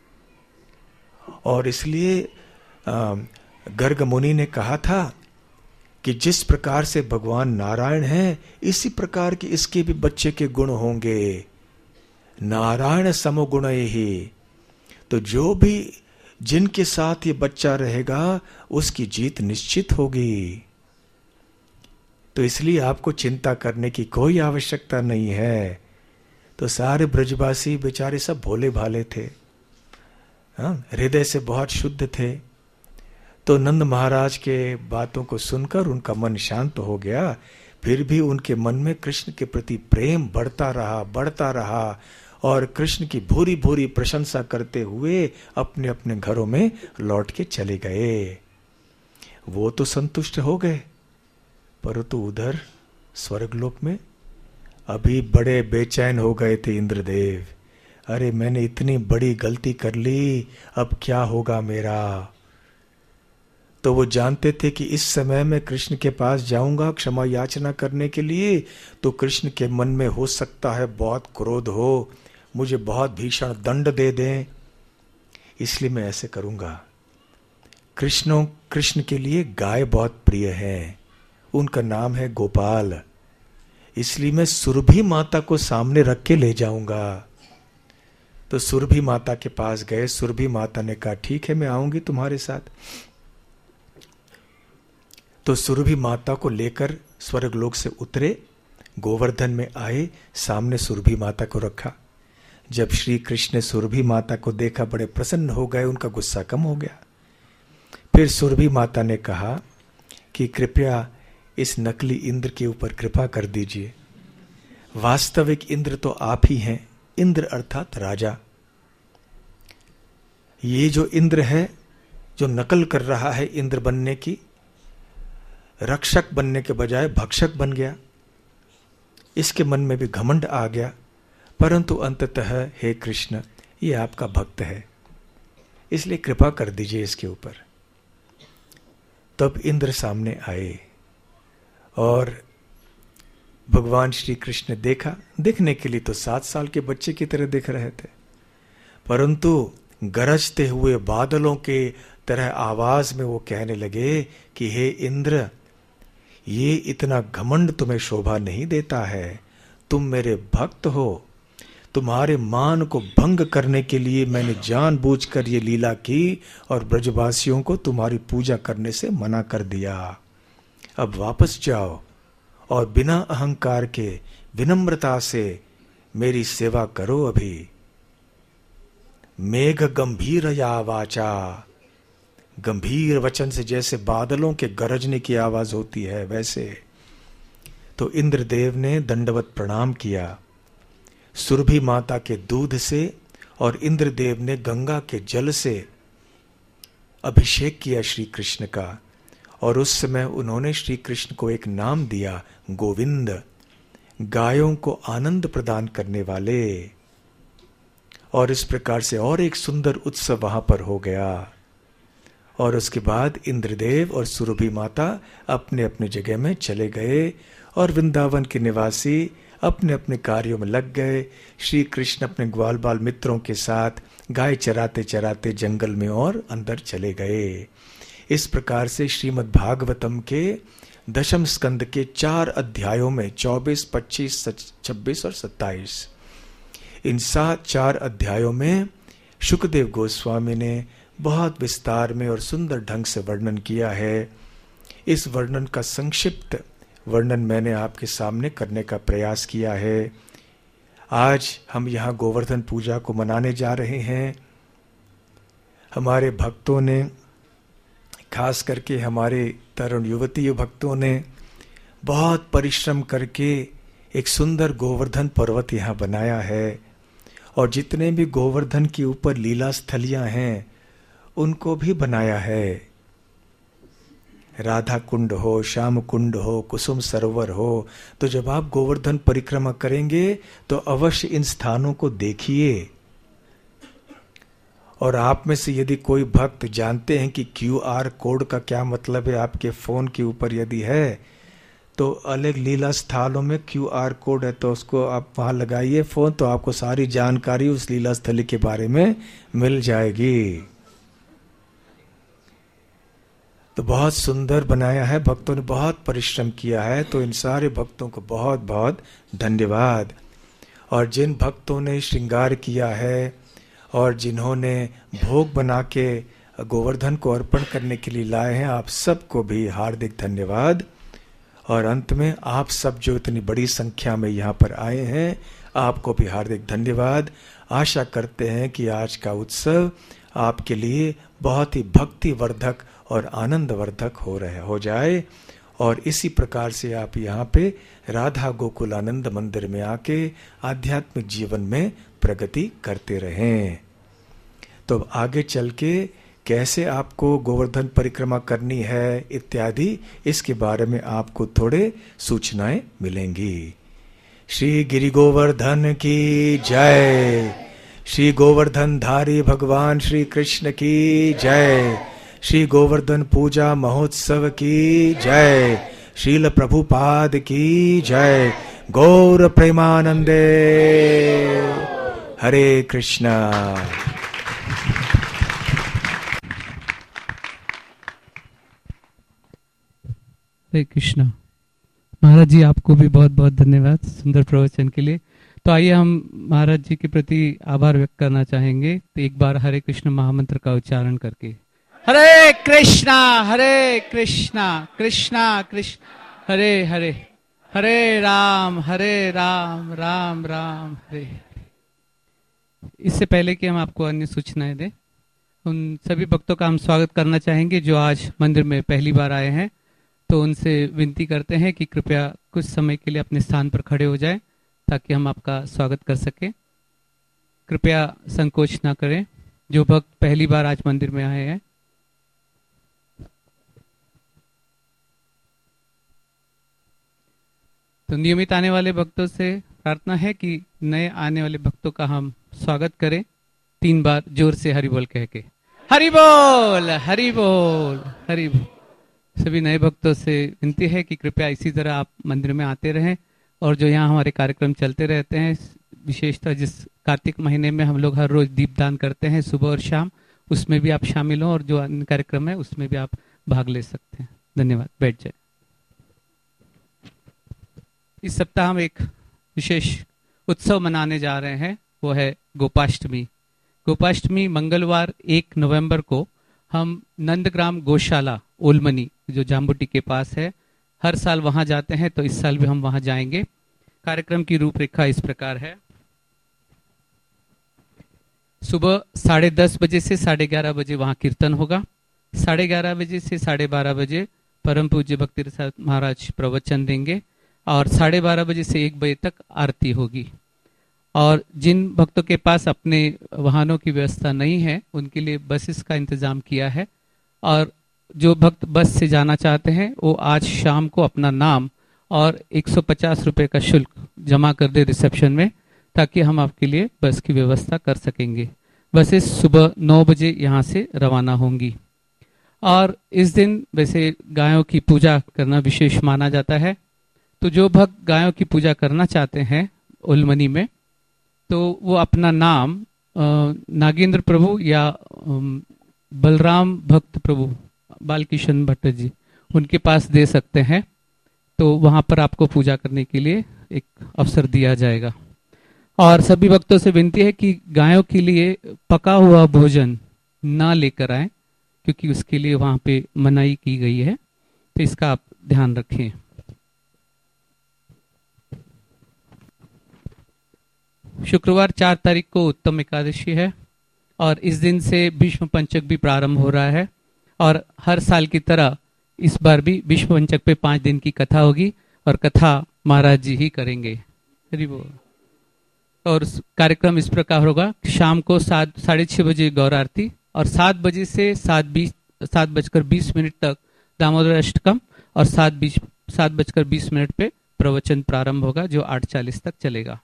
और इसलिए गर्ग मुनि ने कहा था कि जिस प्रकार से भगवान नारायण हैं, इसी प्रकार के इसके भी बच्चे के गुण होंगे। नारायण समगुण ही। तो जो भी जिनके साथ ये बच्चा रहेगा, उसकी जीत निश्चित होगी। तो इसलिए आपको चिंता करने की कोई आवश्यकता नहीं है। तो सारे ब्रजवासी बेचारे सब भोले भाले थे, हृदय से बहुत शुद्ध थे। तो नंद महाराज के बातों को सुनकर उनका मन शांत हो गया। फिर भी उनके मन में कृष्ण के प्रति प्रेम बढ़ता रहा, और कृष्ण की भूरी भूरी प्रशंसा करते हुए अपने अपने घरों में लौट के चले गए। वो तो संतुष्ट हो गए, परंतु उधर स्वर्गलोक में अभी बड़े बेचैन हो गए थे इंद्रदेव। अरे मैंने इतनी बड़ी गलती कर ली, अब क्या होगा मेरा। तो वो जानते थे कि इस समय मैं कृष्ण के पास जाऊंगा क्षमा याचना करने के लिए, तो कृष्ण के मन में हो सकता है बहुत क्रोध हो, मुझे बहुत भीषण दंड दे दें। इसलिए मैं ऐसे करूंगा। कृष्ण के लिए गाय बहुत प्रिय है, उनका नाम है गोपाल। इसलिए मैं सुरभि माता को सामने रख के ले जाऊंगा। तो सुरभि माता के पास गए। सुरभि माता ने कहा, ठीक है मैं आऊंगी तुम्हारे साथ। तो सुरभि माता को लेकर स्वर्गलोक से उतरे, गोवर्धन में आए, सामने सुरभि माता को रखा। जब श्री कृष्ण ने सुरभि माता को देखा बड़े प्रसन्न हो गए, उनका गुस्सा कम हो गया। फिर सुरभि माता ने कहा कि कृपया इस नकली इंद्र के ऊपर कृपा कर दीजिए, वास्तविक इंद्र तो आप ही हैं, इंद्र अर्थात राजा। ये जो इंद्र है, जो नकल कर रहा है इंद्र बनने की, रक्षक बनने के बजाय भक्षक बन गया, इसके मन में भी घमंड आ गया। परंतु अंततः हे कृष्ण, ये आपका भक्त है, इसलिए कृपा कर दीजिए इसके ऊपर। तब इंद्र सामने आए और भगवान श्री कृष्ण ने देखा। देखने के लिए तो 7 साल के बच्चे की तरह दिख रहे थे, परंतु गरजते हुए बादलों के तरह आवाज में वो कहने लगे कि हे इंद्र, ये इतना घमंड तुम्हें शोभा नहीं देता है। तुम मेरे भक्त हो, तुम्हारे मान को भंग करने के लिए मैंने जानबूझकर ये लीला की और ब्रजवासियों को तुम्हारी पूजा करने से मना कर दिया। अब वापस जाओ और बिना अहंकार के विनम्रता से मेरी सेवा करो। अभी मेघ गंभीर या वाचा, गंभीर वचन से जैसे बादलों के गरजने की आवाज होती है वैसे। तो इंद्रदेव ने दंडवत प्रणाम किया सुरभि माता के दूध से, और इंद्रदेव ने गंगा के जल से अभिषेक किया श्री कृष्ण का। और उस समय उन्होंने श्री कृष्ण को एक नाम दिया, गोविंद, गायों को आनंद प्रदान करने वाले। और इस प्रकार से और एक सुंदर उत्सव वहां पर हो गया। और उसके बाद इंद्रदेव और सुरभि माता अपने अपने जगह में चले गए और वृंदावन के निवासी अपने अपने कार्यों में लग गए। श्री कृष्ण अपने ग्वाल बाल मित्रों के साथ गाय चराते चराते जंगल में और अंदर चले गए। इस प्रकार से श्रीमद् भागवतम के दशम स्कंद के 4 अध्यायों में 24, 25, 26 और 27, इन 4 अध्यायों में शुकदेव गोस्वामी ने बहुत विस्तार में और सुंदर ढंग से वर्णन किया है। इस वर्णन का संक्षिप्त वर्णन मैंने आपके सामने करने का प्रयास किया है। आज हम यहाँ गोवर्धन पूजा को मनाने जा रहे हैं। हमारे भक्तों ने, खास करके हमारे तरुण युवती भक्तों ने बहुत परिश्रम करके एक सुंदर गोवर्धन पर्वत यहाँ बनाया है। और जितने भी गोवर्धन के ऊपर लीला स्थलियां हैं उनको भी बनाया है। राधा कुंड हो, श्याम कुंड हो, कुसुम सरोवर हो, तो जब आप गोवर्धन परिक्रमा करेंगे तो अवश्य इन स्थानों को देखिए। और आप में से यदि कोई भक्त जानते हैं कि QR कोड का क्या मतलब है, आपके फोन के ऊपर यदि है तो अलग लीला स्थलों में QR कोड है, तो उसको आप वहां लगाइए फोन, तो आपको सारी जानकारी उस लीला स्थली के बारे में मिल जाएगी। तो बहुत सुंदर बनाया है, भक्तों ने बहुत परिश्रम किया है, तो इन सारे भक्तों को बहुत बहुत धन्यवाद। और जिन भक्तों ने श्रृंगार किया है और जिन्होंने भोग बना के गोवर्धन को अर्पण करने के लिए लाए हैं, आप सबको भी हार्दिक धन्यवाद। और अंत में आप सब जो इतनी बड़ी संख्या में यहाँ पर आए हैं, आपको भी हार्दिक धन्यवाद। आशा करते हैं कि आज का उत्सव आपके लिए बहुत ही भक्ति वर्धक और आनंद वर्धक हो जाए। और इसी प्रकार से आप यहाँ पे राधा गोकुल आनंद मंदिर में आके आध्यात्मिक जीवन में प्रगति करते रहें। तो आगे चल के कैसे आपको गोवर्धन परिक्रमा करनी है इत्यादि, इसके बारे में आपको थोड़े सूचनाएं मिलेंगी। श्री गिरि गोवर्धन की जय। श्री गोवर्धन धारी भगवान श्री कृष्ण की जय। श्री गोवर्धन पूजा महोत्सव की जय। श्रील प्रभुपाद की जय। गौर प्रेमानंदे। हरे कृष्णा। हरे कृष्णा। महाराज जी आपको भी बहुत बहुत धन्यवाद सुंदर प्रवचन के लिए। तो आइए हम महाराज जी के प्रति आभार व्यक्त करना चाहेंगे। तो एक बार हरे कृष्ण महामंत्र का उच्चारण करके हरे कृष्णा कृष्णा कृष्ण हरे हरे, हरे राम राम राम हरे हरे। इससे पहले कि हम आपको अन्य सूचनाएं दें, उन सभी भक्तों का हम स्वागत करना चाहेंगे जो आज मंदिर में पहली बार आए हैं। तो उनसे विनती करते हैं कि कृपया कुछ समय के लिए अपने स्थान पर खड़े हो जाएं ताकि हम आपका स्वागत कर सकें। कृपया संकोच ना करें। जो भक्त पहली बार आज मंदिर में आए हैं, तो नियमित आने वाले भक्तों से प्रार्थना है कि नए आने वाले भक्तों का हम स्वागत करें 3 बार जोर से हरि बोल कह के। हरि बोल, हरि बोल, हरि बोल। सभी नए भक्तों से विनती है कि कृपया इसी तरह आप मंदिर में आते रहें और जो यहाँ हमारे कार्यक्रम चलते रहते हैं, विशेषतः जिस कार्तिक महीने में हम लोग हर रोज दीपदान करते हैं सुबह और शाम, उसमें भी आप शामिल हो और जो अन्य कार्यक्रम है उसमें भी आप भाग ले सकते हैं। धन्यवाद। बैठ जाए। इस सप्ताह हम एक विशेष उत्सव मनाने जा रहे हैं, वो है गोपाष्टमी। गोपाष्टमी मंगलवार 1 नवंबर को हम नंदग्राम गौशाला ओलमनी जो जाम्बुटी के पास है, हर साल वहां जाते हैं, तो इस साल भी हम वहां जाएंगे। कार्यक्रम की रूपरेखा इस प्रकार है। सुबह 10:30 बजे से 11:30 बजे वहां कीर्तन होगा। 11:30 बजे से 12:30 बजे परम पूज्य भक्ति रसाल महाराज प्रवचन देंगे और 12:30 बजे से 1 बजे तक आरती होगी। और जिन भक्तों के पास अपने वाहनों की व्यवस्था नहीं है, उनके लिए बसेस का इंतजाम किया है। और जो भक्त बस से जाना चाहते हैं वो आज शाम को अपना नाम और 150 रुपए का शुल्क जमा कर दे रिसेप्शन में, ताकि हम आपके लिए बस की व्यवस्था कर सकेंगे। बसेस सुबह 9 बजे यहाँ से रवाना होंगी। और इस दिन वैसे गायों की पूजा करना विशेष माना जाता है, तो जो भक्त गायों की पूजा करना चाहते हैं उलमनी में, तो वो अपना नाम नागेंद्र प्रभु या बलराम भक्त प्रभु बालकिशन भट्ट जी, उनके पास दे सकते हैं। तो वहां पर आपको पूजा करने के लिए एक अवसर दिया जाएगा। और सभी भक्तों से विनती है कि गायों के लिए पका हुआ भोजन ना लेकर आए, क्योंकि उसके लिए वहां पे मनाही की गई है, तो इसका आप ध्यान रखें। शुक्रवार 4 तारीख को उत्तम एकादशी है और इस दिन से भीष्म पंचक भी प्रारंभ हो रहा है। और हर साल की तरह इस बार भी भीष्म पंचक पे 5 दिन की कथा होगी और कथा महाराज जी ही करेंगे। हरि बोल। और कार्यक्रम इस प्रकार होगा, शाम को 6:30 बजे गौर आरती और 7 बजे से 7:20 तक दामोदर अष्टकम और 7:20 पे प्रवचन प्रारंभ होगा, जो 8:40 तक चलेगा।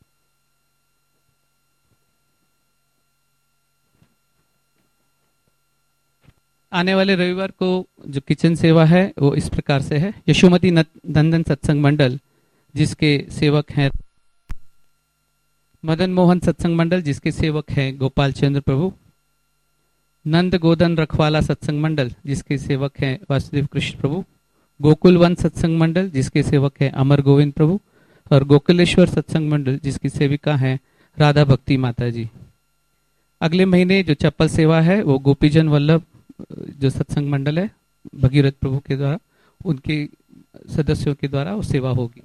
आने वाले रविवार को जो किचन सेवा है वो इस प्रकार से है। यशोमती नंदन सत्संग मंडल जिसके सेवक हैं मदन मोहन सत्संग मंडल, जिसके सेवक हैं गोपाल चंद्र प्रभु। नंद गोदन रखवाला सत्संग मंडल जिसके सेवक हैं वासुदेव कृष्ण प्रभु। गोकुल वन सत्संग मंडल जिसके सेवक हैं अमर गोविंद प्रभु। और गोकुलेश्वर सत्संग मंडल जिसकी सेविका हैं राधा भक्ति माता जी। अगले महीने जो चप्पल सेवा है वो गोपीजन वल्लभ जो सत्संग मंडल है भगीरथ प्रभु के द्वारा, उनके सदस्यों के द्वारा वो सेवा होगी।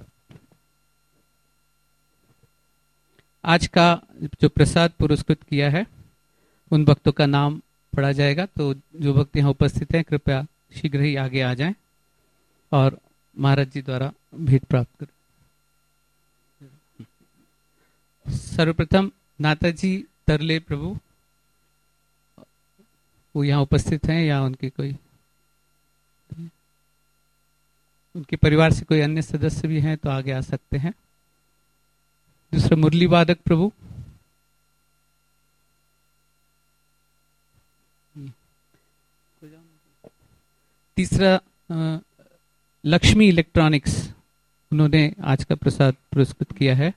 आज का जो प्रसाद पुरस्कृत किया है उन भक्तों का नाम पढ़ा जाएगा, तो जो भक्त यहाँ उपस्थित हैं कृपया शीघ्र ही आगे आ जाएं और महाराज जी द्वारा भेंट प्राप्त करें। सर्वप्रथम नाताजी तरले प्रभु वो यहाँ उपस्थित हैं, या उनके कोई उनके परिवार से कोई अन्य सदस्य भी हैं तो आगे आ सकते हैं। दूसरा मुरली वादक प्रभु। तीसरा लक्ष्मी इलेक्ट्रॉनिक्स, उन्होंने आज का प्रसाद पुरस्कृत किया है,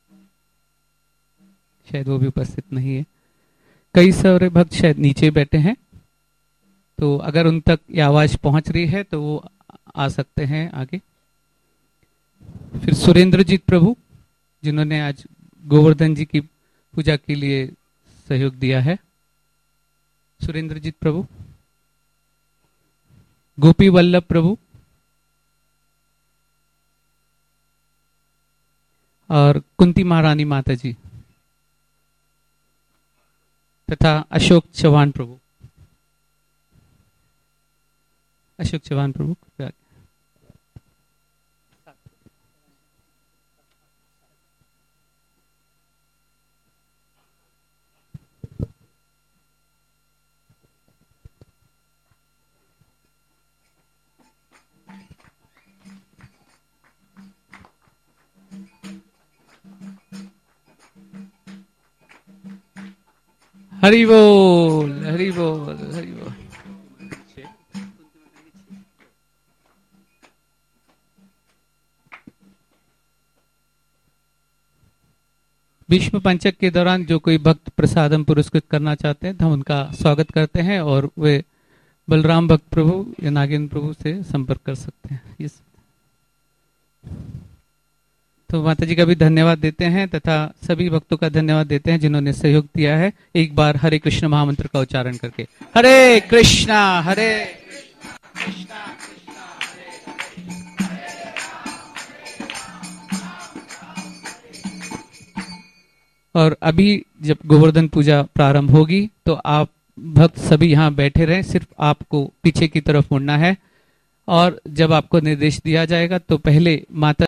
शायद वो भी उपस्थित नहीं है। कई सारे भक्त शायद नीचे बैठे हैं, तो अगर उन तक ये आवाज पहुंच रही है तो वो आ सकते हैं आगे। फिर सुरेंद्रजीत प्रभु जिन्होंने आज गोवर्धन जी की पूजा के लिए सहयोग दिया है, सुरेंद्रजीत प्रभु। गोपी वल्लभ प्रभु और कुंती महारानी माता जी। तथा अशोक चौहान प्रभु। अशोक चौहान प्रभु कृपया। हरि बोल, हरि बोल, हरि बोल। भीष्म पंचक के दौरान जो कोई भक्त प्रसादम पुरस्कृत करना चाहते हैं तो हम उनका स्वागत करते हैं और वे बलराम भक्त प्रभु या नागेंद्र प्रभु से संपर्क कर सकते हैं। इस तो माता जी का भी धन्यवाद देते हैं तथा सभी भक्तों का धन्यवाद देते हैं जिन्होंने सहयोग दिया है। एक बार हरे कृष्ण महामंत्र का उच्चारण करके हरे कृष्णा हरे कृष्णा कृष्णा हरे और अभी जब गोवर्धन पूजा प्रारंभ होगी तो आप भक्त सभी यहाँ बैठे रहें, सिर्फ आपको पीछे की तरफ मुड़ना है और जब आपको निर्देश दिया जाएगा तो पहले माता